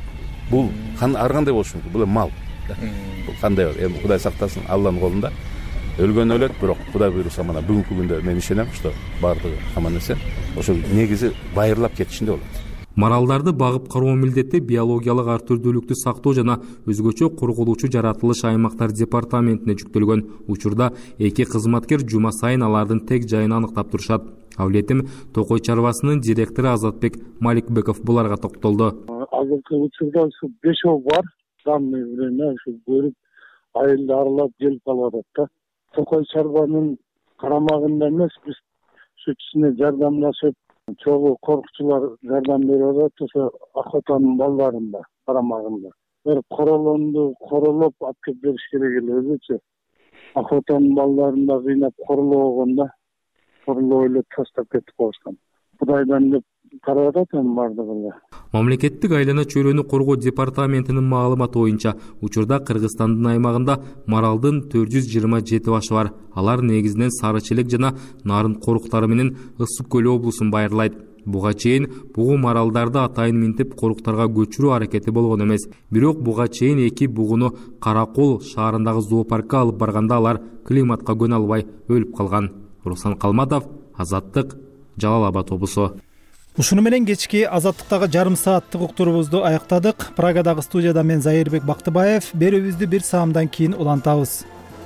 Бул ар кандай болушу мүмкүн? Бул мал. Бул кандай? Эми Кудай сактасын, Алланын колунда. Өлгөн өлөт, бирок Кудай буйруса мына бүгүнкү күндө мен ишенем, что бардыгы аман эсен. Ошол негизи байырлап кетишинде болот. Маралдарды багып кароо милдети биологиялык ар түрдүүлүктү сактоо жана өзгөчө корголуучу жаратылыш аймактар департаментине жүктөлгөн. Учурда эки кызматкер жума сайын алардын тег жайын аныктап турушат. Авлеттим Токой чарбасынын директору Азатбек Маликбеков буларга токтолду. Азыркы учурда ушу бешөө бар, данный время ушу көрүп айылды аралап келип калып атат да. Токой чарбанын карамагында эмес, биз сүтүсүнө жардамдашып, чогуу корукчулар жардам берип атат, ошо охотанын балдарында карамагында. Бир королонду королоп алып келип бериш керек эле өзүчө. Охотанын балдарында кыйнап королоо болгондо, королоо эле таштап кетип коюшкан. Кудайдан деп карап атам баардыгы эле. Мамлекеттик айлана чөйрөнү коргоо департаментинин маалыматы боюнча учурда Кыргызстандын аймагында маралдын төрт жүз жыйырма жети башы бар. Алар негизинен Сары Челек жана Нарын коруктары менен Ысык көл облусун байырлайт. Буга чейин бугу маралдарды атайын минтип коруктарга көчүрүү аракети болгон эмес. Бирок буга чейин эки бугуну Каракол шаарындагы зоопаркка алып барганда алар климатка көнө албай өлүп калган. Руслан Калматов, Азаттык, Жалал Абад облусу. Ушуну менен кечки Азаттыктагы жарым сааттык уктуруубузду аяктадык. Прагадагы студияда мен Зайырбек Бактыбаев. Берүүбүздү бир саамдан кийин улантабыз.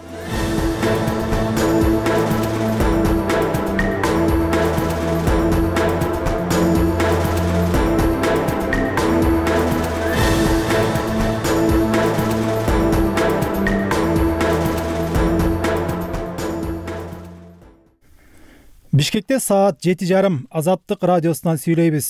Бишкекте саат жети жарым. Азаттык радиосунан сүйлөйбүз.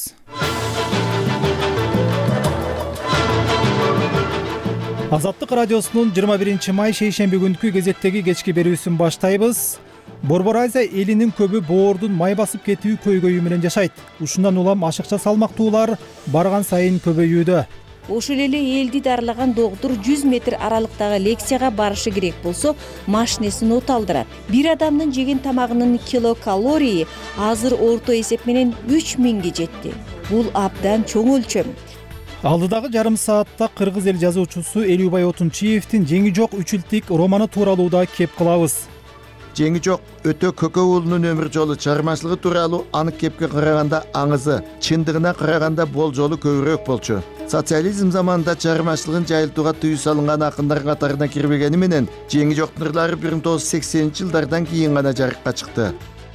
Азаттык радиосунун жыйырма биринчи май шейшемби күнкү кезектеги кечки берүүсүн баштайбыз. Борбор Азия элинин көбү боордун май басып кетүү көйгөйү менен жашайт. Ушундан улам ашыкча салмактуулар барган сайын көбөйүүдө. Ошол эле элди дарылаган доктур жүз метр аралыктагы лекцияга барышы керек болсо, машинесин от алдырат. Бир адамдын жеген тамагынын килокалории азыр орто эсеп менен үч миңге жетти. Бул абдан чоң өлчөм. Алдыдагы жарым саатта кыргыз эл жазуучусу Элүүбай Отунчиевдин Жеңи жок үч илтик романы тууралуу да кеп кылабыз. Жеңи жок өтө көкө уулунун өмүр жолу чыгармачылыгы тууралуу анык кепке караганда аңызы, чындыгына караганда болжолу көбүрөөк болчу. Социализм заманында чыгармачылыгын жайылтууга тыюу салынган акындар катарына кирбегени менен Жеңи жоктун ырлары бир миң тогуз жүз сексенинчи жылдардан кийин гана жарыкка чыкты.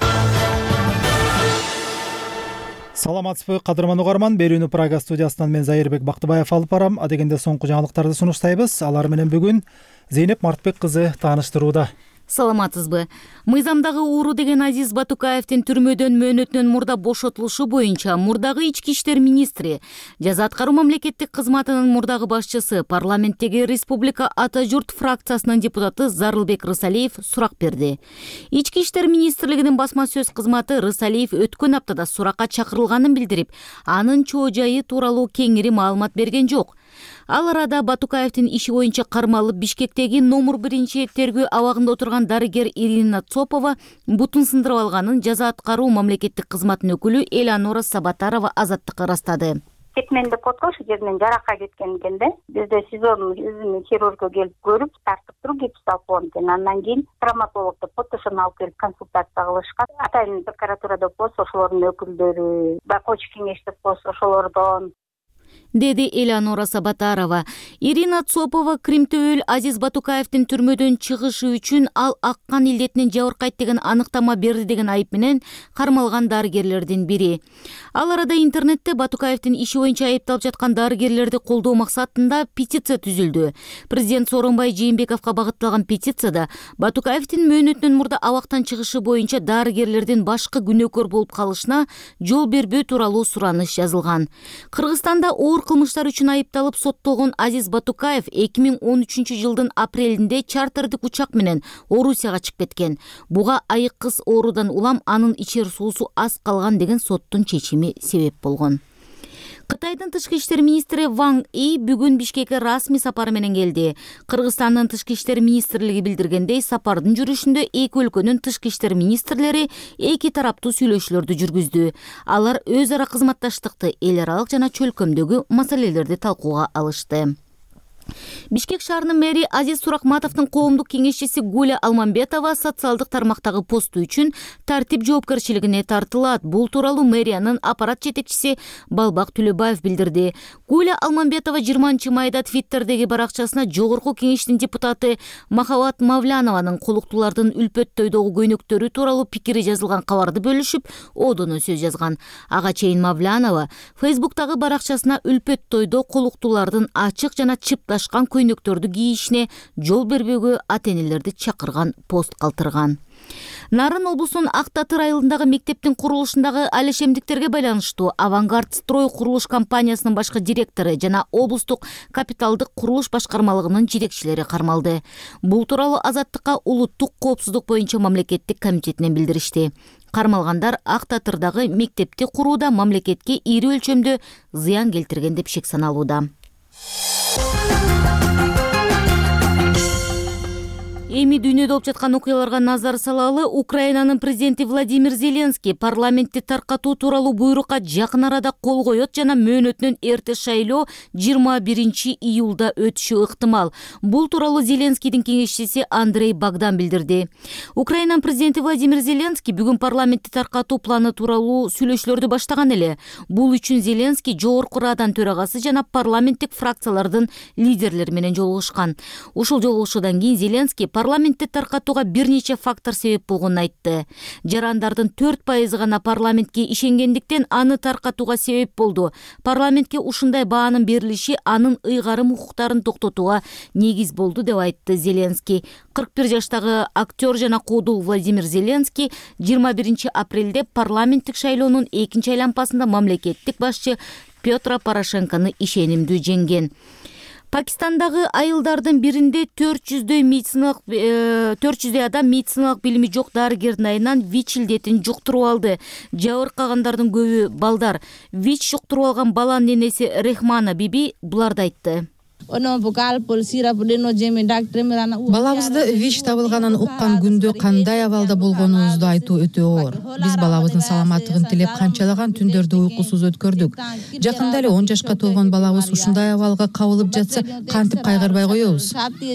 Саламатсызбы, кадырман угарман. Берүүнү Прага студиясынан мен Зайырбек Бактыбаев алып барам. Адегенде соңку жаңылыктарды сунуштайбыз. Алар менен бүгүн Зейнеп Мартбек кызы тааныштырууда. Саламатсызбы. Мыйзамдагы ууру деген Азиз Батукаевдин түрмөдөн мөөнөтүнөн мурда бошотулушу боюнча мурдагы ички иштер министри, жаза аткаруу мамлекеттик кызматынын мурдагы башчысы, парламенттеги Республика Ата журт фракциясынын депутаты Зарылбек Рысалиев сурак берди. Ички иштер министрлигинин басма сөз кызматы Рысалиев өткөн аптада суракка чакырылганын билдирип, анын чоо жайы тууралуу кеңири маалымат берген жок. Ал арада Батукаевдин иши боюнча кармалып Бишкектеги номер биринчи тергөө абагында отурган дарыгер Ирина Цопова бутун сындырып алганын жаза аткаруу мамлекеттик кызматтын өкүлү Элеонора Сабатарова Азаттыкка ырастады. Кетменде потко ошол жеринен жаракка кеткен экен да. Бизде СИЗОнун өзүнүн хирургу келип көрүп, тартып туруп гипс алып койгон экен. Андан кийин травматологдо потошону алып келип консультация кылышкан. Атайын прокуратурада болсо ошолордун өкүлдөрү, байкоочу кеңеште болсо ошолордон, деди Элеонора Сабатарова. Ирина Цопова Кримтөөл Азиз Батукаевдин түрмөдөн чыгышы үчүн ал аккан илдетинен жабыркайт деген аныктама берди деген айып менен кармалган дарыгерлердин бири. Ал арада интернетте Батукаевдин иши боюнча айыпталып жаткан дарыгерлерди колдоо максатында петиция түзүлдү. Президент Сооронбай Жээнбековго багытталган петицияда Батукаевдин мөөнөтүнөн мурда абактан чыгышы боюнча дарыгерлердин башкы күнөөкөр болуп калышына жол бербөө тууралуу сураныш жазылган. Кыргызстанда оор кылмыштар үчүн айыпталып соттолгон Азиз Батукаев эки миң он үчүнчү жылдын апрелинде чартердик учак менен Орусияга чыгып кеткен. Буга айык кыз оорудан улам анын ичер суусу аз калган деген соттун чечими себеп болгон. Кытайдын тышкы иштер министри Ванг И бүгүн Бишкекке расмий сапары менен келди. Кыргызстандын тышкы иштер министрлиги билдиргендей, сапардын жүрүшүндө эки өлкөнүн тышкы иштер министрлери эки тараптуу сүйлөшүүлөрдү жүргүздү. Алар өз ара кызматташтыкты, эл аралык жана чөлкөмдөгү маселелерди талкууга алышты. Бишкек шаарынын мэри Азиз Суракматовдун коомдук кеңешчиси Гуля Алмамбетова социалдык тармактагы посту үчүн тартип жоопкерчилигине тартылат. Бул тууралуу мэриянын аппарат жетекчиси Балбак Түлөбаев билдирди. Гуля Алмамбетова жыйырманчы майда Твиттердеги баракчасына жогорку кеңештин депутаты Махабат Мавлянованын колуктуулардын үлпөт тойдогу көйнөктөрү тууралуу пикири жазылган кабарды бөлүшүп, одоно сөз жазган. Ага чейин Мавлянова Фейсбуктагы баракчасына үлпөт тойдо колуктуулардын ачык жана чыпта ташкан көйнөктөрдү кийишине жол бербөөгө ата энелерди чакырган пост калтырган. Нарын облусунун Ак Татыр айылындагы мектептин курулушундагы алешемдиктерге байланыштуу Авангард строй курулуш компаниясынын башкы директору жана облустук капиталдык курулуш башкармалыгынын жетекчилери кармалды. Бул тууралуу Азаттыкка улуттук коопсуздук боюнча мамлекеттик комитетинен билдиришти. Кармалгандар Ак Татырдагы мектепти курууда мамлекетке ири өлчөмдө зыян келтирген деп шек саналууда. Эми дүйнөдө болуп жаткан окуяларга назар салалы. Украинанын президенти Владимир Зеленский парламентти таркатуу тууралуу буйрукка жакын арада кол коет жана мөөнөтүнөн эрте шайлоо жыйырма биринчи июлда өтүшү ыктымал. Бул тууралуу Зеленскийдин кеңешчиси Андрей Богдан билдирди. Украинанын президенти Владимир Зеленский бүгүн парламентти таркатуу планы тууралуу сүйлөшүүлөрдү баштаган эле. Бул үчүн Зеленский жогорку Радан төрагасы жана парламенттик фракциялардын лидерлери менен жолугушкан. Ушул жолугушуудан кийин Зеленский парламентти таркатууга бир нече фактор себеп болгонун айтты. Жарандардын төрт пайызы гана парламентке ишенгендиктен аны таркатууга себеп болду. Парламентке ушундай баанын берилиши анын ыйгарым укуктарын токтотууга негиз болду деп айтты Зеленский. кырк бир жаштагы актер жана куудул Владимир Зеленский жыйырма биринчи апрелде парламенттик шайлоонун экинчи айлампасында мамлекеттик башчы Петро Порошенкону ишенимдүү жеңген. Пакистандагы айылдардын биринде төрт жүздөй медициналык төрт жүздөй адам медициналык билими жок дарыгердин айынан ВИЧ илдетин жуктуруп алды. Жабыркагандардын көбү балдар. ВИЧ жуктуруп алган баланын энеси Рехмана биби буларды айтты. Балабызды ВИЧ табылганын уккан күндө кандай абалда болгонубузду айтуу өтө оор. Биз балабыздын саламаттыгын тилеп канчалаган түндөрдү уйкусуз өткөрдүк. Жакында эле он жашка толгон балабыз ушундай абалга кабылып жатса, кантип кайгырбай коебуз?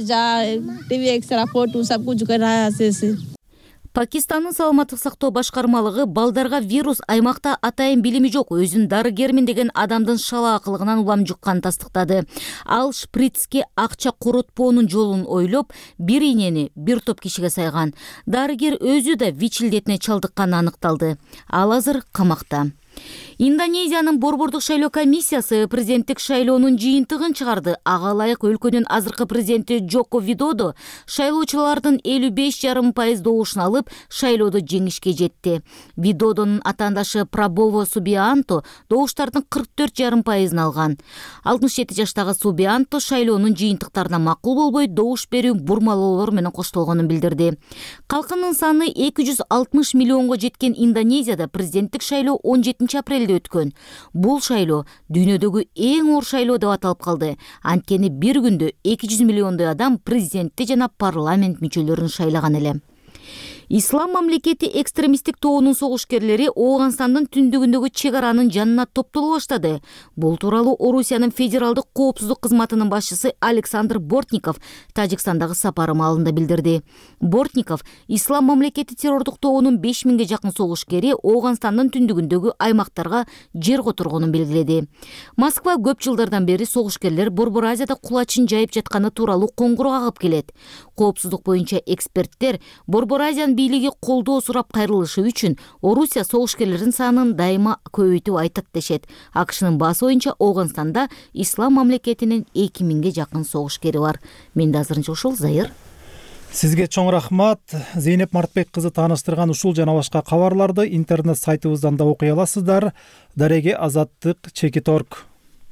Пакистандын саламаттык сактоо башкармалыгы балдарга вирус аймакта атайын билими жок, өзүн дарыгермин деген адамдын шала акылыгынан улам жукканын тастыктады. Ал шприцке акча коротпоонун жолун ойлоп, бир ийнени бир топ кишиге сайган. Дарыгер өзү да ВИЧ илдетине чалдыкканы аныкталды. Ал азыр камакта. Индонезиянын борбордук шайлоо комиссиясы президенттик шайлоонун жыйынтыгын чыгарды. Ага ылайык өлкөнүн азыркы президенти Джоко Видодо шайлоочулардын элүү беш жарым пайыз добушун алып, шайлоодо жеңишке жетти. Видодонун атаандашы Прабово Субианто добуштардын кырк төрт жарым пайызын алган. алтымыш жети жаштагы Субианто шайлоонун жыйынтыктарына макул болбой, добуш берүү бурмалоолор менен коштолгонун билдирди. Калкынын саны эки жүз алтымыш миллионго жеткен Индонезияда президенттик шайлоо он жетинчи апрелде өткөн. Бул шайлоо дүйнөдөгү эң оор шайлоо деп аталып калды. Анткени бир күндө эки жүз миллиондой адам президентти жана парламент мүчөлөрүн шайлаган эле. Ислам мамлекети экстремисттик тобунун согушкерлери Ооганстандын түндүгүндөгү чек аранын жанына топтоло баштады. Бул тууралуу Орусиянын федералдык коопсуздук кызматынын башчысы Александр Бортников Тажикстандагы сапары маалында билдирди. Бортников Ислам мамлекети террордук тобунун беш миңге жакын согушкери Ооганстандын түндүгүндөгү аймактарга жер которгонун белгиледи. Москва көп жылдардан бери согушкерлер Борбор Азияда кулачын жайып жатканы тууралуу коңгуроо кагып келет. Коопсуздук боюнча эксперттер Борбор Азиянын бийлиги колдоо сурап кайрылышы үчүн Орусия согушкерлердин санын дайыма көбөйтүп айтат дешет. АКШнын баасы боюнча Ооганстанда Ислам мамлекетинин эки миңге жакын согушкери бар. Менде азырынча ушул. Зайыр. Сизге чоң рахмат. Зейнеп Мартбек кызы тааныштырган ушул жана башка кабарларды интернет сайтыбыздан да окуй аласыздар. Дареге Азаттык чекит точка орг.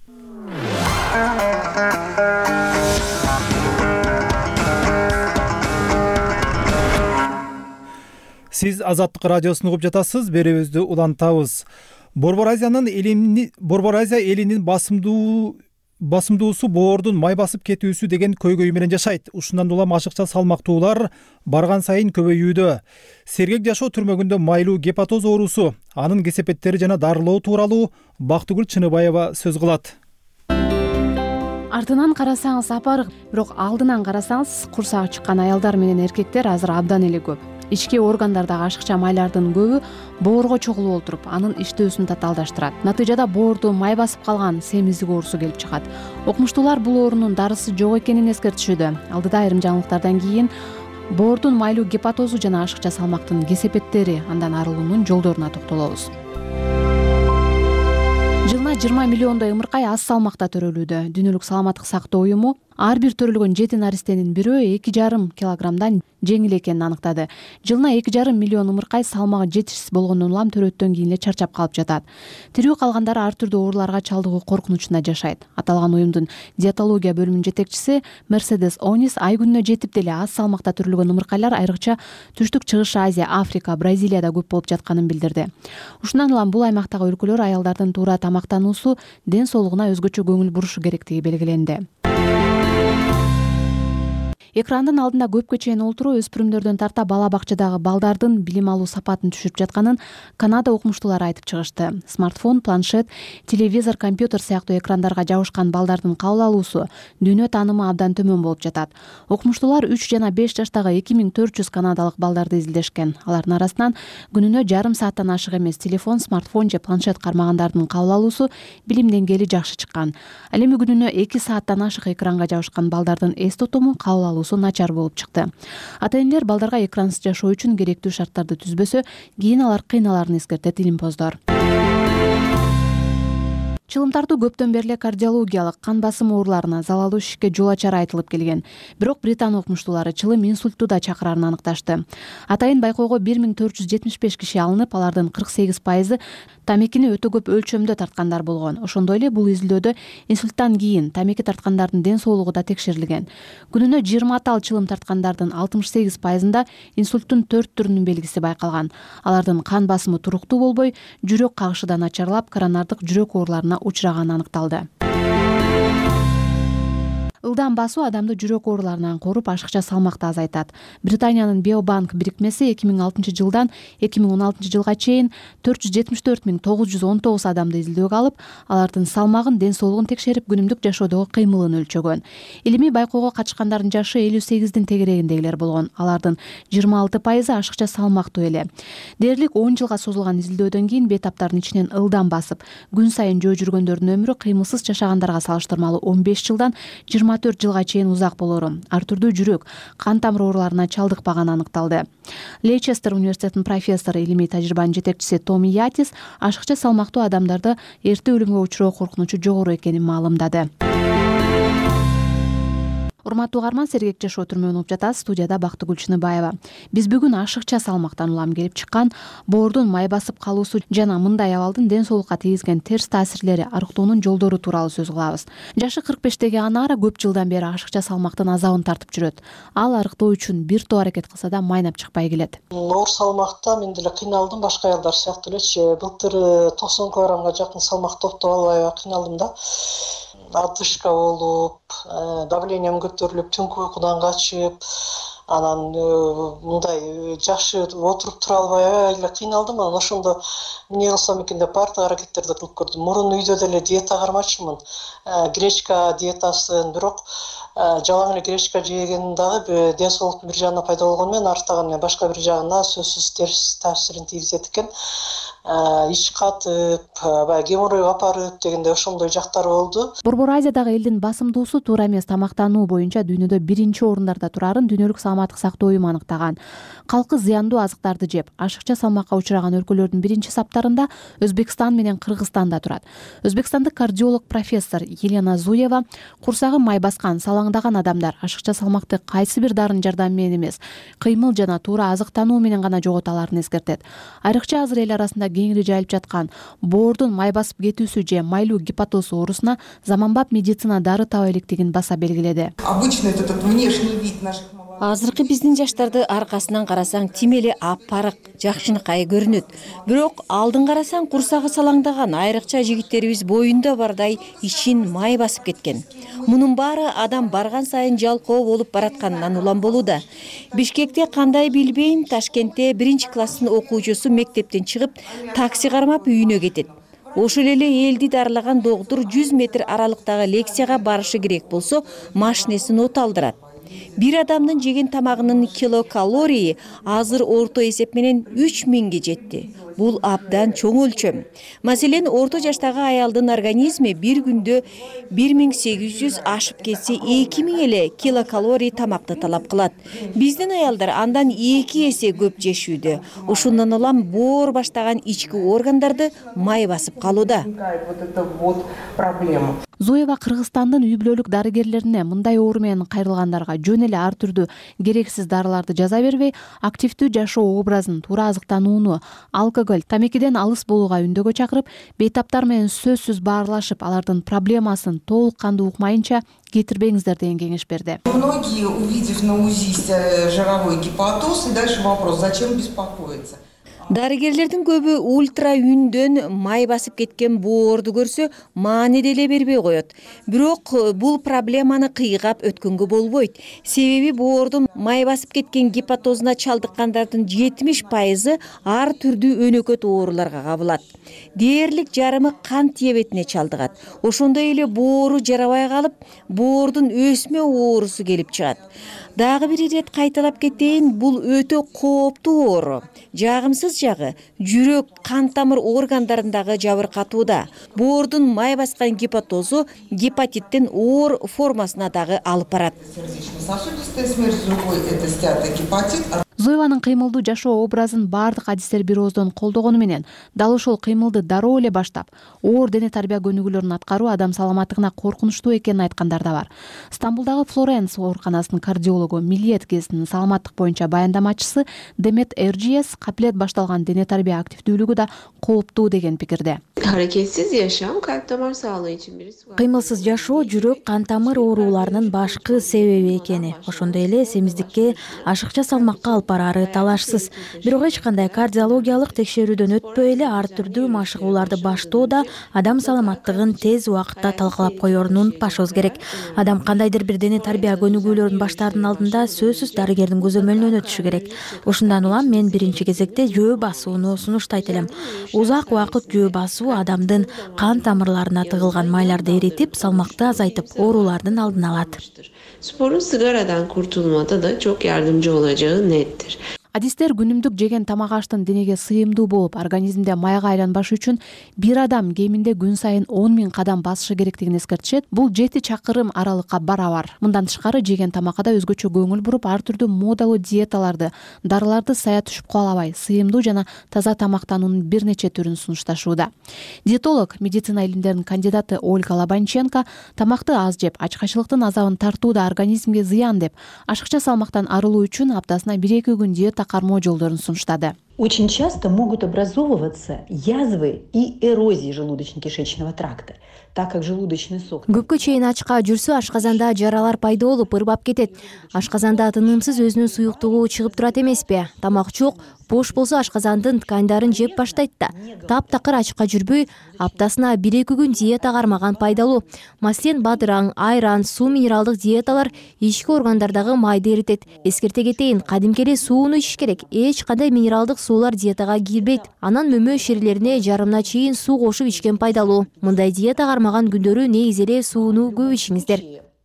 Сиз Азаттык радиосун угуп жатасыз, берүүбүздү улантабыз. Борбор Азиянын элини Борбор Азия элинин басымдуу басымдуусу боордун май басып кетүүсү деген көйгөй менен жашайт. Ушундан улам ашыкча салмактуулар барган сайын көбөйүүдө. Сергек жашоо түрмөгүндө майлуу гепатоз оорусу, анын кесепеттери жана дарылоо тууралуу Бактыгүл Чыныбаева сөз кылат. Артынан карасаңыз апарык, бирок алдынан карасаңыз курсагы чыккан аялдар менен эркектер азыр абдан эле көп. Ички органдардагы ашыкча майлардын көбү боорго чогулуп олтуруп, анын иштөөсүн татаалдаштырат. Натыйжада боордо май басып калган семиздик оорусу келип чыгат. Окумуштуулар бул оорунун дарысы жок экенин эскертишүүдө. Алдыда айрым жаңылыктардан кийин боордун майлуу гепатозу жана ашыкча салмактын кесепеттери, андан арылуунун жолдоруна токтолобуз. Жылына жыйырма миллиондой ымыркай аз салмакта төрөлүүдө. Дүйнөлүк саламаттык сактоо уюму ар бир төрөлгөн жети наристенин бирөө эки жарым килограммдан жеңил экенин аныктады. Жылына эки жарым миллион ымыркай салмагы жетишсиз болгондон улам төрөттөн кийин эле чарчап калып жатат. Тирүү калгандары ар түрдүү ооруларга чалдыгуу коркунучунда жашайт. Аталган уюмдун диетология бөлүмүнүн жетекчиси Мерседес Онис ай күнүнө жетип деле аз салмакта төрөлгөн ымыркайлар айрыкча Түштүк Чыгыш Азия, Африка, Бразилияда көп болуп жатканын билдирди. Ушундан улам бул аймактагы өлкөлөр аялдардын туура тамактануусу, ден соолугуна өзгөчө көңүл бурушу керектиги белгиленди. Экрандын алдында көпкө чейин олтуруу өспүрүмдөрдөн тарта бала бакчадагы балдардын билим алуу сапатын түшүрүп жатканын Канада окумуштуулары айтып чыгышты. Смартфон, планшет, телевизор, компьютер сыяктуу экрандарга жабышкан балдардын кабыл алуусу, дүйнө таанымы абдан төмөн болуп жатат. Окумуштуулар үч жана беш жаштагы эки миң төрт жүз канадалык балдарды изилдешкен. Алардын арасынан күнүнө жарым сааттан ашык эмес телефон, смартфон же планшет кармагандардын кабыл алуусу, билим деңгээли жакшы чыккан. Ал эми күнүнө эки сааттан ашык экранга жабышкан балдардын эс тутуму, кабыл алуусу начар болуп чыкты. Ата-энелер балдарга экрансыз жашоо үчүн керектүү шарттарды түзбөсө, кийин алар кыйналарын эскертет илимпоздор. Чылым тартуу көптөн бери эле кардиологиялык, кан басым ооруларына, залалдуу ишикке жол ачары айтылып келген. Бирок Британ окумуштуулары чылым инсультту да чакырарын аныкташты. Атайын байкоого бир миң төрт жүз жетимиш беш киши алынып, алардын кырк сегиз пайызы тамекини өтө көп өлчөмдө тарткандар болгон. Ошондой эле бул изилдөөдө инсульттан кийин тамеки тарткандардын ден соолугу да текшерилген. Күнүнө жыйырма атал чылым тарткандардын алтымыш сегиз пайызында инсульттун төрт түрүнүн белгиси байкалган. Алардын кан басымы туруктуу болбой, жүрөк кагышы да начарлап, коронардык жүрөк ооруларына учураганы аныкталды. Ылдам басуу адамды жүрөк ооруларынан коруп, ашыкча салмакты азайтат. Британиянын Биобанк бирикмеси эки миң алтынчы жылдан эки миң он алтынчы жылга чейин төрт жүз жетимиш төрт миң тогуз жүз он тогуз адамды изилдөөгө алып, алардын салмагын, ден соолугун текшерип, күнүмдүк жашоодогу кыймылын өлчөгөн. Илимий байкоого катышкандардын жашы элүү сегиздин тегерегиндегилер болгон. Алардын жыйырма алты пайызы ашыкча салмактуу эле. Дээрлик он жылга созулган изилдөөдөн кийин бейтаптардын ичинен ылдам басып, күн сайын жөө жүргөндөрдүн өмүрү кыймылсыз жашагандарга салыштырмалуу он беш жылдан жыйырма төрт жылга чейин узак болору, ар түрдүү жүрөк, кан тамыр ооруларына чалдыкпаганы аныкталды. Лейчестер университетинин профессору, илимий тажрыйбанын жетекчиси Томи Ятис ашыкча салмактуу адамдарда эрте өлүмгө учуроо коркунучу жогору экенин маалымдады. Урматтуу угарман, сергек жашоо түрмөгүн угуп жатасыз. Студияда Бактыгүл Чыныбаева. Биз бүгүн ашыкча салмактан улам келип чыккан боордун май басып калуусу жана мындай абалдын ден соолукка тийгизген терс таасирлери, арыктоонун жолдору тууралуу сөз кылабыз. Жашы кырк бештеги Анара көп жылдан бери ашыкча салмактын азабын тартып жүрөт. Ал арыктоо үчүн бир топ аракет кылса да майнап чыкпай келет. Оор салмакта мен деле кыйналдым, башка аялдар сыяктуу элечи. Былтыр токсон килограммга жакын салмак топтоп албай кыйналдым да. Адышка болуп, давлением көтөрүлүп, түнкү уйкудан качып, анан мындай жакшы отуруп тура албай эле кыйналдым. Анан ошондо эмне кылсам экен деп баардык аракеттерди кылып көрдүм. Мурун үйдө деле диета кармачымын, гречка диетасын, бирок жалаң эле гречка жеген дагы ден соолуктун бир жагына пайда болгону менен арттаган башка бир жагына сөзсүз терс таасирин тийгизет экен. Ич катып, баягы геморройго апарып дегендей ошондой жактары болду. Борбор Азиядагы элдин басымдуусу туура эмес тамактануу боюнча дүйнөдө биринчи орундарда турарын Дүйнөлүк саламаттык сактоо уюму аныктаган. Калкы зыяндуу азыктарды жеп, ашыкча салмакка учураган өлкөлөрдүн биринчи саптарында Өзбекстан менен Кыргызстан да турат. Өзбекстандык кардиолог профессор Елена Зуева курсагы май баскан, салаңдаган адамдар ашыкча салмакты кайсы бир дарын жардамы менен эмес, кыймыл жана туура азыктануу менен гана жогото аларын эскертет. Айрыкча азыр эл арасында кеңири жайылып жаткан боордун май басып кетүүсү же майлуу гепатоз оорусуна заманбап медицина дары таба электигин баса белгиледи. Обычно этот внешний вид наших Азыркы биздин жаштарды аркасынан карасаң тим эле аппарык, жакшынакай көрүнөт. Бирок алдын карасаң курсагы салаңдаган, айрыкча жигиттерибиз боюнда бардай ичин май басып кеткен. Мунун баары адам барган сайын жалкоо болуп баратканынан улам болууда. Бишкекте кандай билбейм, Ташкентте биринчи класстын окуучусу мектептен чыгып, такси кармап үйүнө кетет. Ошол эле элди дарылаган доктур жүз метр аралыктагы лекцияга барышы керек болсо, машинесин от алдырат. Бир адамдын жеген тамагынын килокалории азыр орто эсеп менен үч миңге жетти. бул абдан чоң өлчөм. Маселен, орто жаштагы аялдын организми бир күндө бир миң сегиз жүз ашып кетсе эки миң эле килокалорий тамакты талап кылат. Биздин аялдар андан эки эсе көп жешүүдө. Ушундан улам боор баштаган ички органдарды май басып калууда. Зоева Кыргызстандын үй бүлөлүк дарыгерлерине мындай оору менен кайрылгандарга жөн эле ар түрдүү керексиз дарыларды жаза бербей, активдүү жашоо образын, туура азыктанууну, алкоголь, тамекиден алыс болууга үндөгө чакырып, бейтаптар менен сөзсүз баарлашып, алардын проблемасын толук кандуу укмайынча кетирбеңиздер деген кеңеш берди. Многие, увидев на УЗИ жировой гепатоз, и дальше вопрос, зачем беспокоиться? Дарыгерлердин көбү ультра үндөн май басып кеткен боорду көрсө маани деле бербей коет. Бирок бул проблеманы кыйгап өткөнгө болбойт. Себеби боордун май басып кеткен гепатозуна чалдыккандардын жетимиш пайызы ар түрдүү өнөкөт ооруларга кабылат. Дээрлик жарымы кант диабетине чалдыгат. Ошондой эле боору жарабай калып, боордун өсмө оорусу келип чыгат. Дагы бир ирет кайталап кетейин, бул өтө кооптуу оору. Жагымсыз жагы жүрөк, кан тамыр органдарындагы жабыркатууда. Боордун май баскан гепатозу гепатиттин оор формасына дагы алып барат. Сердечно-сосудистая смерть, другой это стятый гепатит. Зоеванын кыймылдуу жашоо образын бардык адистер бир ооздон колдогону менен, дал ошол кыймылды дароо эле баштап, оор дене тарбия көнүгүүлөрүн аткаруу адам саламаттыгына коркунучтуу экенин айткандар да бар. Стамбулдагы Флоренс ооруканасынын кардиологу, Милиет кезинин саламаттык боюнча баяндамачысы Демет Эрджиес капилет башталган дене тарбия активдүүлүгү да кооптуу деген пикирде. Hareketsiz yaşam kalp damar sağlığı için birisi var. Кыймылсыз жашоо жүрөк, кан тамыр ооруларынын башкы себеби экени. Ошондой эле семиздикке, ашыкча салмакка алып барары талашсыз. Бирок эч кандай кардиологиялык текшерүүдөн өтпөй эле ар түрдүү машыгууларды баштоо да адам саламаттыгын тез убакытта талкалап коерун унутпашыбыз керек. Адам кандайдыр бир дене тарбия көнүгүүлөрүн баштаардын алдында сөзсүз дарыгердин көзөмөлүнөн өтүшү керек. Ошундан улам мен биринчи кезекте жөө басууну сунуштайт элем. Узак убакыт жөө басуу адамдын кан тамырларына тыгылган майларды эритип, салмакты азайтып, оорулардын алдын алат. Sporun sigaradan kurtulmada da çok yardımcı olacağı nettir. Адистер күнүмдүк жеген тамак аштын денеге сыйымдуу болуп, организмде майга айланбаш үчүн бир адам кеминде күн сайын он миң кадам басышы керектигин эскертишет. Бул жети чакырым аралыкка барабар. Мындан тышкары жеген тамакка да өзгөчө көңүл буруп, ар түрдүү модалуу диеталарды, дарыларды сая түшүп калабай, сыйымдуу жана таза тамактануунун бир нече түрүн сунушташууда. Диетолог, медицина илимдеринин кандидаты Ольга Лобанченко тамакты аз жеп, ачкачылыктын азабын тартууда организмге зыян деп, ашыкча салмактан арылуу үчүн аптасына бир-эки күн диета кармоо жолдорун сунуштады. Очень часто могут образовываться язвы и эрозии желудочно-кишечного тракта, так как желудочный сок. Көпкө чейин ачка жүрсө, ашказанда жаралар пайда болуп, ырбап кетет. Ашказанда тынымсыз өзүнүн суюктугу чыгып турат эмеспи? Тамак жок, бош болсо ашказандын тканьдарын жеп баштайт да. Таптакыр ачка жүрбөй, аптасына бир-эки күн диета кармаган пайдалуу. Маселен, бадыраң, айран, суу минералдык диеталар ички органдардагы майды эритет. Эскерте кетейин, кадимки эле сууну ичиш керек. Эч кандай минералдык суулар диетага кирбейт. Анан мөмө шерилерине жарымына чейин суу кошуп ичкен пайдалуу. Мындай диета кармаган күндөрү негизи эле сууну көп ичиңиздер.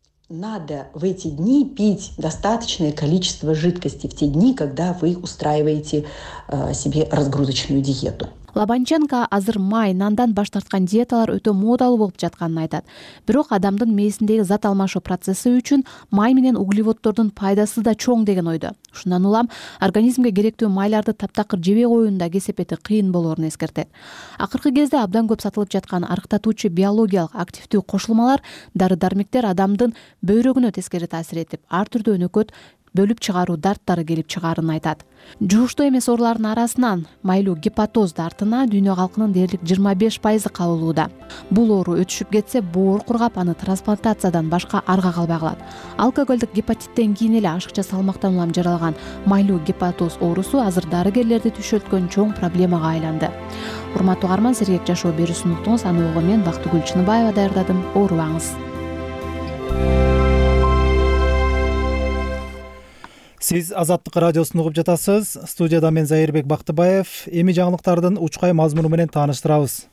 Надо в эти дни пить достаточное количество жидкости, в те дни, когда вы устраиваете э, себе разгрузочную диету. Лобанченко азыр май, нандан баш тарткан диеталар өтө модалуу болуп жатканын айтат. Бирок адамдын мээсиндеги зат алмашуу процесси үчүн май менен углеводдордун пайдасы да чоң деген ойдо. Ушундан улам организмге керектүү майларды таптакыр жебей коюунун да кесепети кыйын болоорун эскертет. Акыркы кезде абдан көп сатылып жаткан арыктатуучу биологиялык активдүү кошулмалар, дары-дармектер адамдын бөйрөгүнө тескери таасир этип, ар түрдүү өнөкөт бөлүп чыгаруу дарттары келип чыгаарын айтат. Жугуштуу эмес оорулардын арасынан майлуу гепатоз дартына дүйнө калкынын дээрлик жыйырма беш пайызы кабылууда. Бул оору өтүшүп кетсе, боор кургап, аны трансплантациядан башка арга калбай калат. Алкоголдук гепатиттен кийин эле ашыкча салмактан улам жаралган майлуу гепатоз оорусу азыр дарыгерлерди түшөлткөн чоң проблемага айланды. Урматтуу угарман, сергек жашоо берүүсүн уктуңуз. Аны угуу мен Бактыгүл Чыныбаева даярдадым. Оорубаңыз. Сиз Азаттык радиосун угуп жатасыз. Студияда мен Зайырбек Бактыбаев. Эми жаңылыктардын учкай мазмуну менен тааныштырабыз.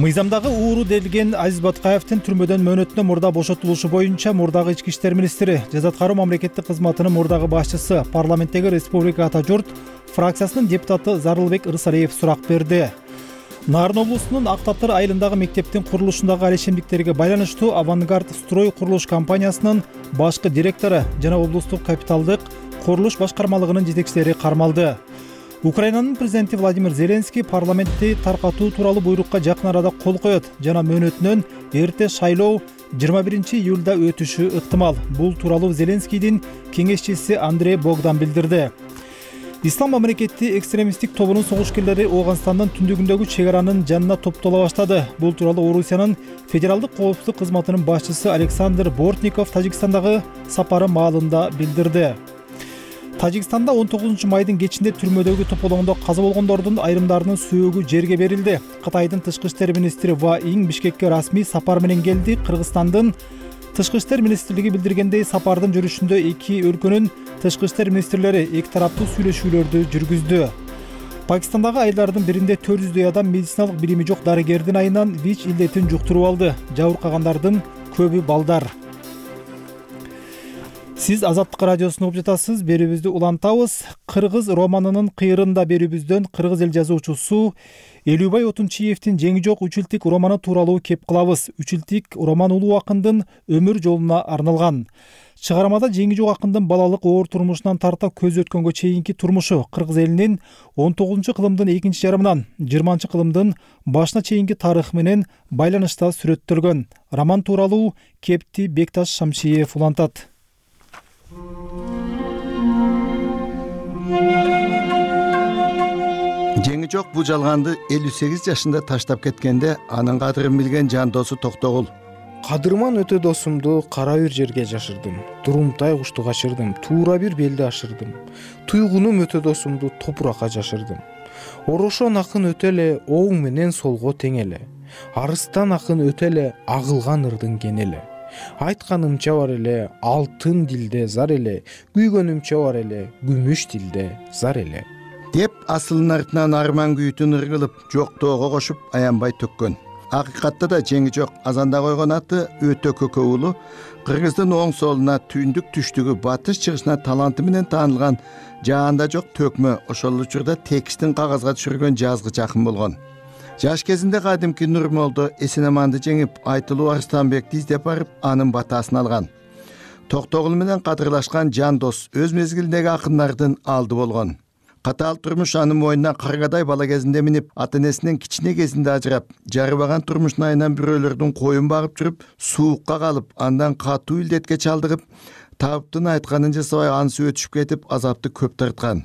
мыйзамдагы ууру делген Азиз Батукаевдин түрмөдөн мөөнөтүнө мурда бошотулушу боюнча мурдагы ички иштер министри, жаза аткаруу мамлекеттик кызматынын мурдагы башчысы, парламенттеги Республика Ата журт фракциясынын депутаты Зарылбек Ырсалиев сурак берди. Нарын облусунун Актаптар айылындагы мектептин курулушундагы алешемдиктерге байланыштуу Авангард строй курулуш компаниясынын башкы директору жана облустук капиталдык курулуш башкармалыгынын жетекчилери кармалды. Украинанын президенти Владимир Зеленский парламентти таркатуу тууралуу буйрукка жакын арада кол коет жана мөөнөтүнөн эрте шайлоо жыйырма биринчи июлда өтүшү ыктымал. Бул тууралуу Зеленскийдин кеңешчиси Андрей Богдан билдирди. Ислам мамлекети экстремисттик тобунун согушкерлери Ооганстандын түндүгүндөгү чек аранын жанына топтола баштады. Бул тууралуу Орусиянын федералдык коопсуздук кызматынын башчысы Александр Бортников Тажикстандагы сапары маалында билдирди. Тажикстанда он тогузунчу майдын кечинде түрмөдөгү тополоңдо каза болгондордун айрымдарынын сөөгү жерге берилди. Кытайдын тышкы иштер министри Ва Иң Бишкекке расмий сапар менен келди. Кыргызстандын тышкы иштер министрлиги билдиргендей, сапардын жүрүшүндө эки өлкөнүн тышкы иштер министрлери эки тараптуу сүйлөшүүлөрдү жүргүздү. Пакистандагы айылдардын биринде төрт жүздөй адам медициналык билими жок дарыгердин айынан ВИЧ илдетин жуктуруп алды. Жабыркагандардын көбү балдар. Сиз Азаттык радиосун угуп жатасыз. Берүүбүздү улантабыз. Кыргыз романынын кыйрында берүүбүздөн кыргыз эл жазуучусу Элүүбай Отунчиевдин Жеңи жок үчүлтик романы тууралуу кеп кылабыз. Үчүлтик роман улуу акындын өмүр жолуна арналган. Чыгармада Жеңи жок акындын балалык оор турмушунан тарта көз өткөнгө чейинки турмушу, кыргыз элинин он тогузунчу кылымдын экинчи жарымынан жыйырманчы кылымдын башына чейинки тарыхы менен байланышта сүрөттөлгөн. Роман тууралуу кепти Бекташ Шамшиев улантат. Жеңи жок бул жалганды элүү сегиз жашында таштап кеткенде анын кадырын билген жан досу Токтогул. Кадырман өтө досумду кара бир жерге жашырдым. Турумтай кушту качырдым, туура бир белди ашырдым. Туйгунум өтө досумду топуракка жашырдым. Орошон акын өтө эле оң менен солго тең эле. Арыстан акын өтө эле агылган ырдын кенеле. Айтканымча бар эле алтын дилде зар эле, күйгөнүмчө бар эле күмүш дилде зар эле. Деп асылын артынан арман күйүтүн ыргылып, жоктоого кошуп аянбай төккөн. Акыйкатта да Жеңи жок азанда койгон аты өтө көкө уулу, Кыргыздын оң солуна түндүк түштүгү батыш чыгышына таланты менен таанылган жаанда жок төкмө, ошол учурда текстин кагазга түшүргөн жазгыч акын болгон. Жаш кезинде кадимки Нурмолдо Эсенаманды жеңип, Айтылуу Арыстанбекти издеп барып, анын батасын алган. Токтогул менен кадырлашкан жан дос өз мезгилиндеги акындардын алды болгон. Катаал турмуш анын мойнуна каргадай бала кезинде минип, ата-энесинен кичине кезинде ажырап, жарыбаган турмуштун айынан бирөөлөрдүн коюн багып жүрүп, суукка калып, андан катуу илдетке чалдыгып, табыптын айтканын жасабай анысы өтүшүп кетип, азапты көп тарткан.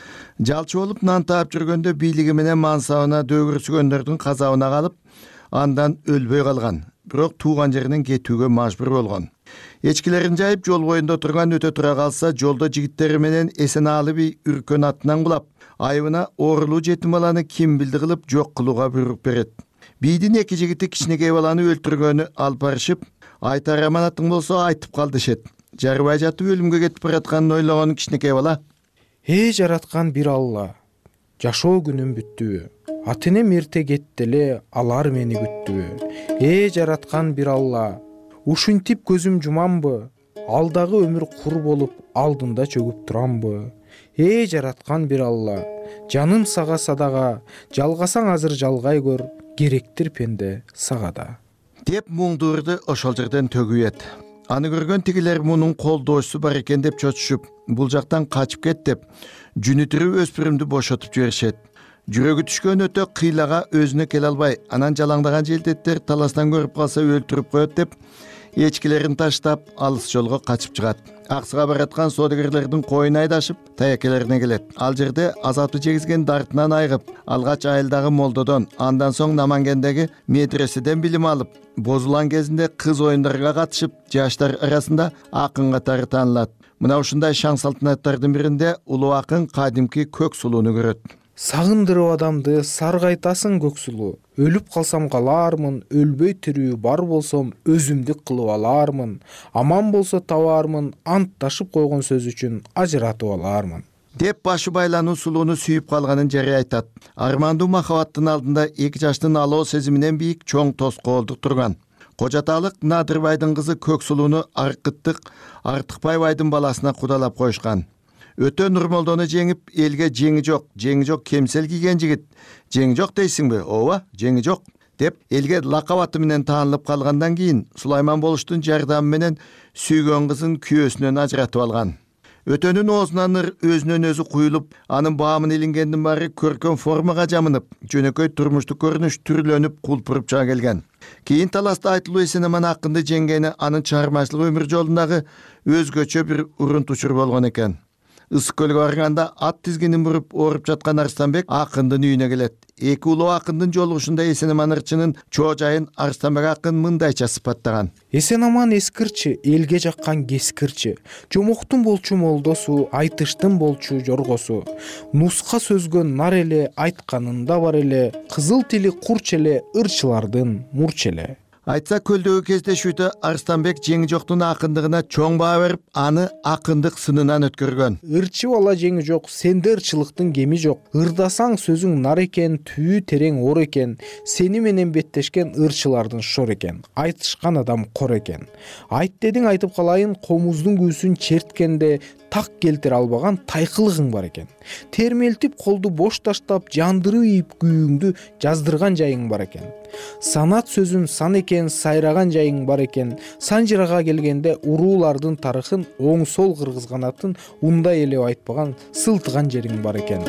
Жалчы болуп нан таап жүргөндө бийлиги менен мансабына дөгүрсүгөндөрдүн казабына калып, андан өлбөй калган. Бирок тууган жеринен кетүүгө мажбур болгон. Эчкилерин жайып жол боюнда турган өтө тура калса, жолдо жигиттери менен эсен алып үркөн атынан кулап, айыбына оорулуу жетим баланы ким билди кылып жок кылууга буйрук берет. Бийдин эки жигити кичинекей баланы өлтүргөнү алып барышып, айтар аманатың болсо айтып кал дешет. Жарыбай жатып өлүмгө кетип баратканын ойлогон кичинекей бала: «Эй жараткан бир Алла, жашоо күнүм бүттүбү? Ата-энем эрте кетти эле, алар мени күттүбү? Эй жараткан бир Алла, ушинтип көзүм жумамбы? Алдагы өмүр кур болуп, алдында чөгүп турамбы? Эй жараткан бир Алла, жаным сага садага, жалгасаң азыр жалгай көр, керектир пенде сага да». Деп муңдуурду ошол жерден төгүп. Аны көргөн тигилер мунун колдоочусу бар экен деп чочушуп, бул жактан качып кет деп, жүнүтүрүп өспүрүмдү бошотуп жиберишет. Жүрөгү түшкөн өтө кыйлага өзүнө келе албай, анан жалаңдаган желдеттер таластан көрүп калса өлтүрүп коет деп, эчкилерин таштап, алыс жолго качып чыгат. Аксыга бараткан соодагерлердин коюн айдашып, таякелерине келет. Ал жерде азапты жегизген дартынан айгып, алгач айылдагы молдодон, андан соң Намангендеги медреседен билим алып, бозулган кезинде кыз оюндарга катышып, жаштар арасында акын катары таанылат. Мына ушундай шаң салтанаттардын биринде улуу акын кадимки көк сулууну көрөт. Сагындырып адамды саргайтасың көк сулуу. Өлүп калсам калармын, өлбөй тирүү бар болсом өзүмдүк кылып алармын. Аман болсо табармын, антташып койгон сөз үчүн ажыратып алармын. деп башы байлануу сулууну сүйүп калганын жарый айтат. Армандуу махабаттын алдында эки жаштын алоо сезиминен бийик чоң тоскоолдук турган. Кожаталык Надырбайдын кызы Көксулууну Аркыттык Артыкбай байдын баласына кудалап коюшкан. Өтө Нурмолдону жеңип, элге жеңи жок, жеңи жок кемсел кийген жигит. Жеңи жок дейсиңби? Ооба, жеңи жок деп элге лакап аты менен таанылып калгандан кийин Сулайман болуштун жардамы менен сүйгөн кызын күйөөсүнөн ажыратып алган. Өтөнүн оозунан ыр өзүнөн өзү куюлуп, анын баамын илингендин баары көркөм формага жамынып, жөнөкөй турмуштук көрүнүш түрүлөнүп, кулпуруп чыга келген. Кийин таласта Айтылуу Эсенаман акынды жеңгени анын чыгармачылык өмүр жолундагы өзгөчө бир урун тучур болгон экен. Ысык көлгө барганда ат тизгинин буруп ооруп жаткан Арстанбек акындын үйүнө келет. Эки улуу акындын жолугушунда Эсенаман ырчынын чоо жайын Арстанбек акын мындайча сыпаттаган. Эсенаман эскирчи, элге жаккан кескирчи, жомоктун болчу молдосу, айтыштын болчу жоргосу, нуска сөзгөн нар эле, айтканында бар эле, кызыл тили курч эле, ырчылардын мурч эле. Айтса көлдөгү кездешүүдө Арстанбек жеңи жоктун акындыгына чоң баа берип, аны акындык сынынан өткөргөн. Ырчы бала жеңи жок, сенде ырчылыктын кеми жок. Ырдасаң сөзүң нар экен, түйү терең ор экен. Сени менен беттешкен ырчылардын шор экен. Айтышкан адам кор экен. Айт дедиң айтып калайын, комуздун күүсүн черткенде так келтире албаган тайкылыгың бар экен. Термелтип колду бош таштап, жандырып ийип күйүңдү жаздырган жайың бар экен. Санат сөзүн сан экен, сайраган жайың бар экен. Санжырага келгенде уруулардын тарыхын оң сол кыргызганатын ундай эле айтпаган, сылтыган жериң бар экен.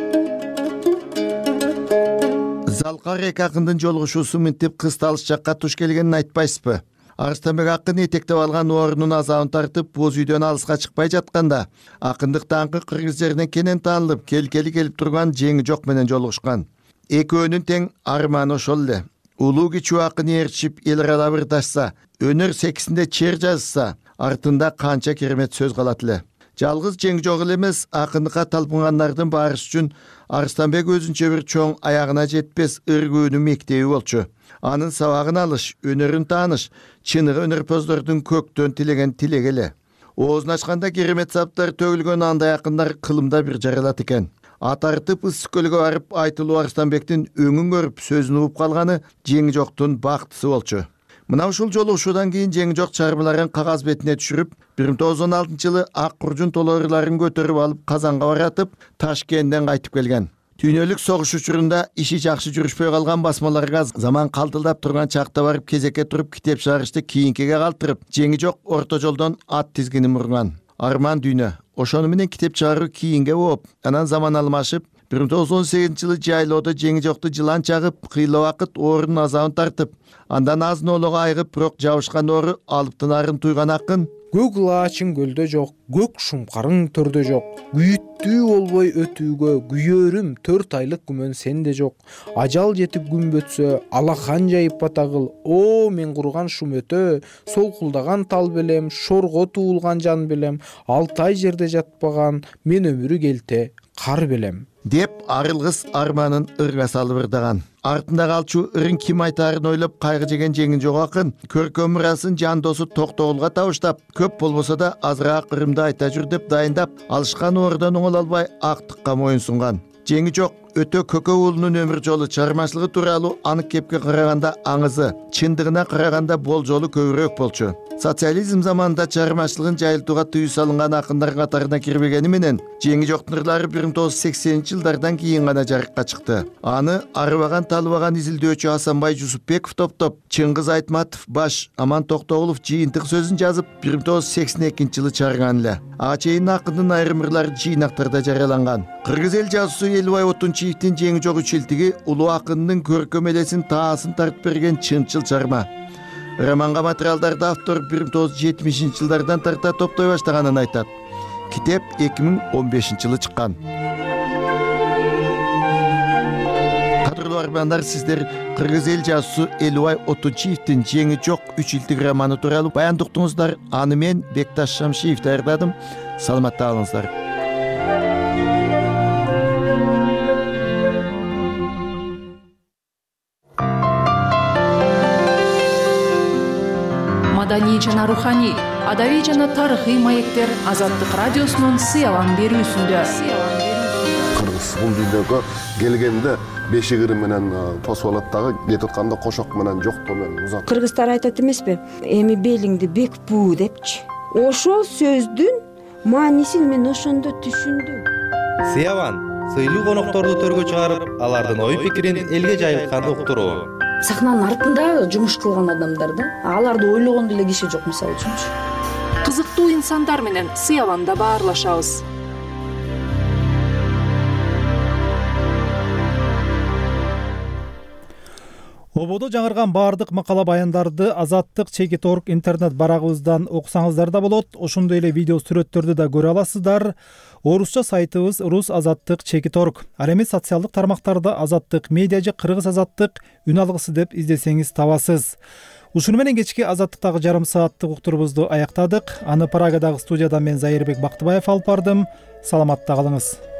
Залкар эки акындын жолугушуусу мынтип кысталыш жакка туш келгенин айтпайсызбы? Арстанбек акын этектеп алган орунун азабын тартып, боз үйдөн алыска чыкпай жатканда, акындык даңкы кыргыз жеринен кенен таанылып, келкели келип турган жеңи жок менен жолугушкан. Экөөнүн тең арманы ошол эле. Улуу кичүү акын ээрчип, эл аралап ырдашса, өнөр секисинде чер жазса, артында канча керемет сөз калат эле. Жалгыз жеңи жок эле эмес, акындыкка талпынгандардын баарысы үчүн Арстанбек өзүнчө бир чоң аягына жетпес ыргөөнүн мектеби болчу. Анын сабагын алыш, өнөрүн тааныш, чыныгы өнөрпоздордун көктөн тилеген тилек эле. Оозун ачканда керемет саптар төгүлгөн андай акындар кылымда бир жаралат экен. Ат артып ысык көлгө барып Айтылуу Арстанбектин өңүн көрүп сөзүн угуп калганы жеңи жоктун бактысы болчу. Мына ушул жолугушуудан кийин жеңи жок чыгармаларын кагаз бетине түшүрүп, бир миң тогуз жүз он алтынчы жылы ак куржун толорларын көтөрүп алып Казанга баратып, Ташкенттен кайтып келген. Түйнөлүк согуш учурунда иши жакшы жүрүшпөй калган басмаларга заман калтылдап турган чакта барып кезекке туруп китеп чыгарышты кийинкиге калтырып, жеңи жок орто жолдон ат тизгинин мурган. Арман дүйнө. Ошону менен китеп чыгаруу кийинге болуп, анан заман алмашып, бир миң тогуз жүз он сегизинчи жылы жайлоодо жеңи жокты жылан чагып, кыйла убакыт оорунун азабын тартып, андан азын оолого айыгып, бирок жабышкан оору алыптын туйган акын көк лаачың көлдө жок, көк шумкарың төрдө жок, күйүттүү болбой өтүүгө күйөрүм төрт айлык күмөн сенде жок. Ажал жетип күн бөтсө, алахан жайып батагыл, о мен курган шум өтө, солкулдаган тал белем, шорго туулган жан белем, алты ай жерде жатпаган, мен өмүрү келте кар белем деп арылгыс арманын ырга салып ырдаган. Артында калчу ырын ким айтаарын ойлоп кайгы жеген жеңи жок акын көркөм мурасын жан досу Токтогулга табыштап, көп болбосо да азыраак ырымды айта жүр деп дайындап, алышкан оорудан оңоло албай актыкка моюн сунган. Жеңи жок өтө көкө уулунун өмүр жолу чыгармачылыгы тууралуу анык кепке караганда аңызы, чындыгына караганда болжолу көбүрөөк болчу. Социализм заманында чыгармачылыгын жайылтууга тыюу салынган акындар катарына кирбегени менен, жеңи жоктун ырлары бир миң тогуз жүз сексенинчи жылдардан кийин гана жарыкка чыкты. Аны арыбаган талыбаган изилдөөчү Асанбай Жусупбеков топтоп, Чыңгыз Айтматов баш, Аман Токтогулов жыйынтык сөзүн жазып, бир миң тогуз жүз сексен экинчи жылы чыгарган эле. Ага чейин акындын айрым ырлары жыйнактарда жарыяланган. Кыргыз эл жазуусу Элубай Отунчиевдин жеңи жок үчилтиги улуу акындын көркөм элесин таасын тартып берген чынчыл чыгарма. Романга материалдарды автор бир миң тогуз жүз жетимишинчи жылдардан тарта топтой баштаганын айтат. Китеп эки миң он бешинчи жылы чыккан. Кадырлуу армандар, сиздер кыргыз эл жазуусу Элубай Отунчиевдин жеңи жок үчилтиг романы тууралуу баяндыктыңыздар. Аны мен Бекташ Шамшиев даярдадым. Саламатта болуңуздар. Маданий маданий жана руханий, адабий жана тарыхый маектер Азаттык радиосунун сыялан берүүсүндө. Кыргыз бул дүйнөгө келгенде бешигири менен тосуп алат дагы, кетип атканда кошок менен жоктоо менен узат. Кыргыздар айтат эмеспи? Эми белиңди бек буу депчи. Ошол сөздүн маанисин мен ошондо түшүндүм. Сыяван сыйлуу конокторду төргө чыгарып, алардын ой пикирин элге жайылткан уктуруу. Сахнанын артында жумуш кылган адамдар да, аларды ойлогон деле киши жок, мисалы үчүнчү. Кызыктуу инсандар менен сыяванда баарлашабыз. Ободо жаңырган баардык макала баяндарды Азаттык чекит точка орг интернет барагыбыздан окусаңыздар да болот. Ошондой эле видео сүрөттөрдү да көрө аласыздар. Орусча сайтыбыз рус азаттык чекит точка орг. Ал эми социалдык тармактарда Азаттык медиа же Кыргыз азаттык үн алгысы деп издесеңиз табасыз. Ушуну менен кечки Азаттыктагы жарым сааттык уктурубузду аяктадык. Аны Прагадагы студияда мен Зайырбек Бактыбаев алып бардым. Саламатта калыңыз.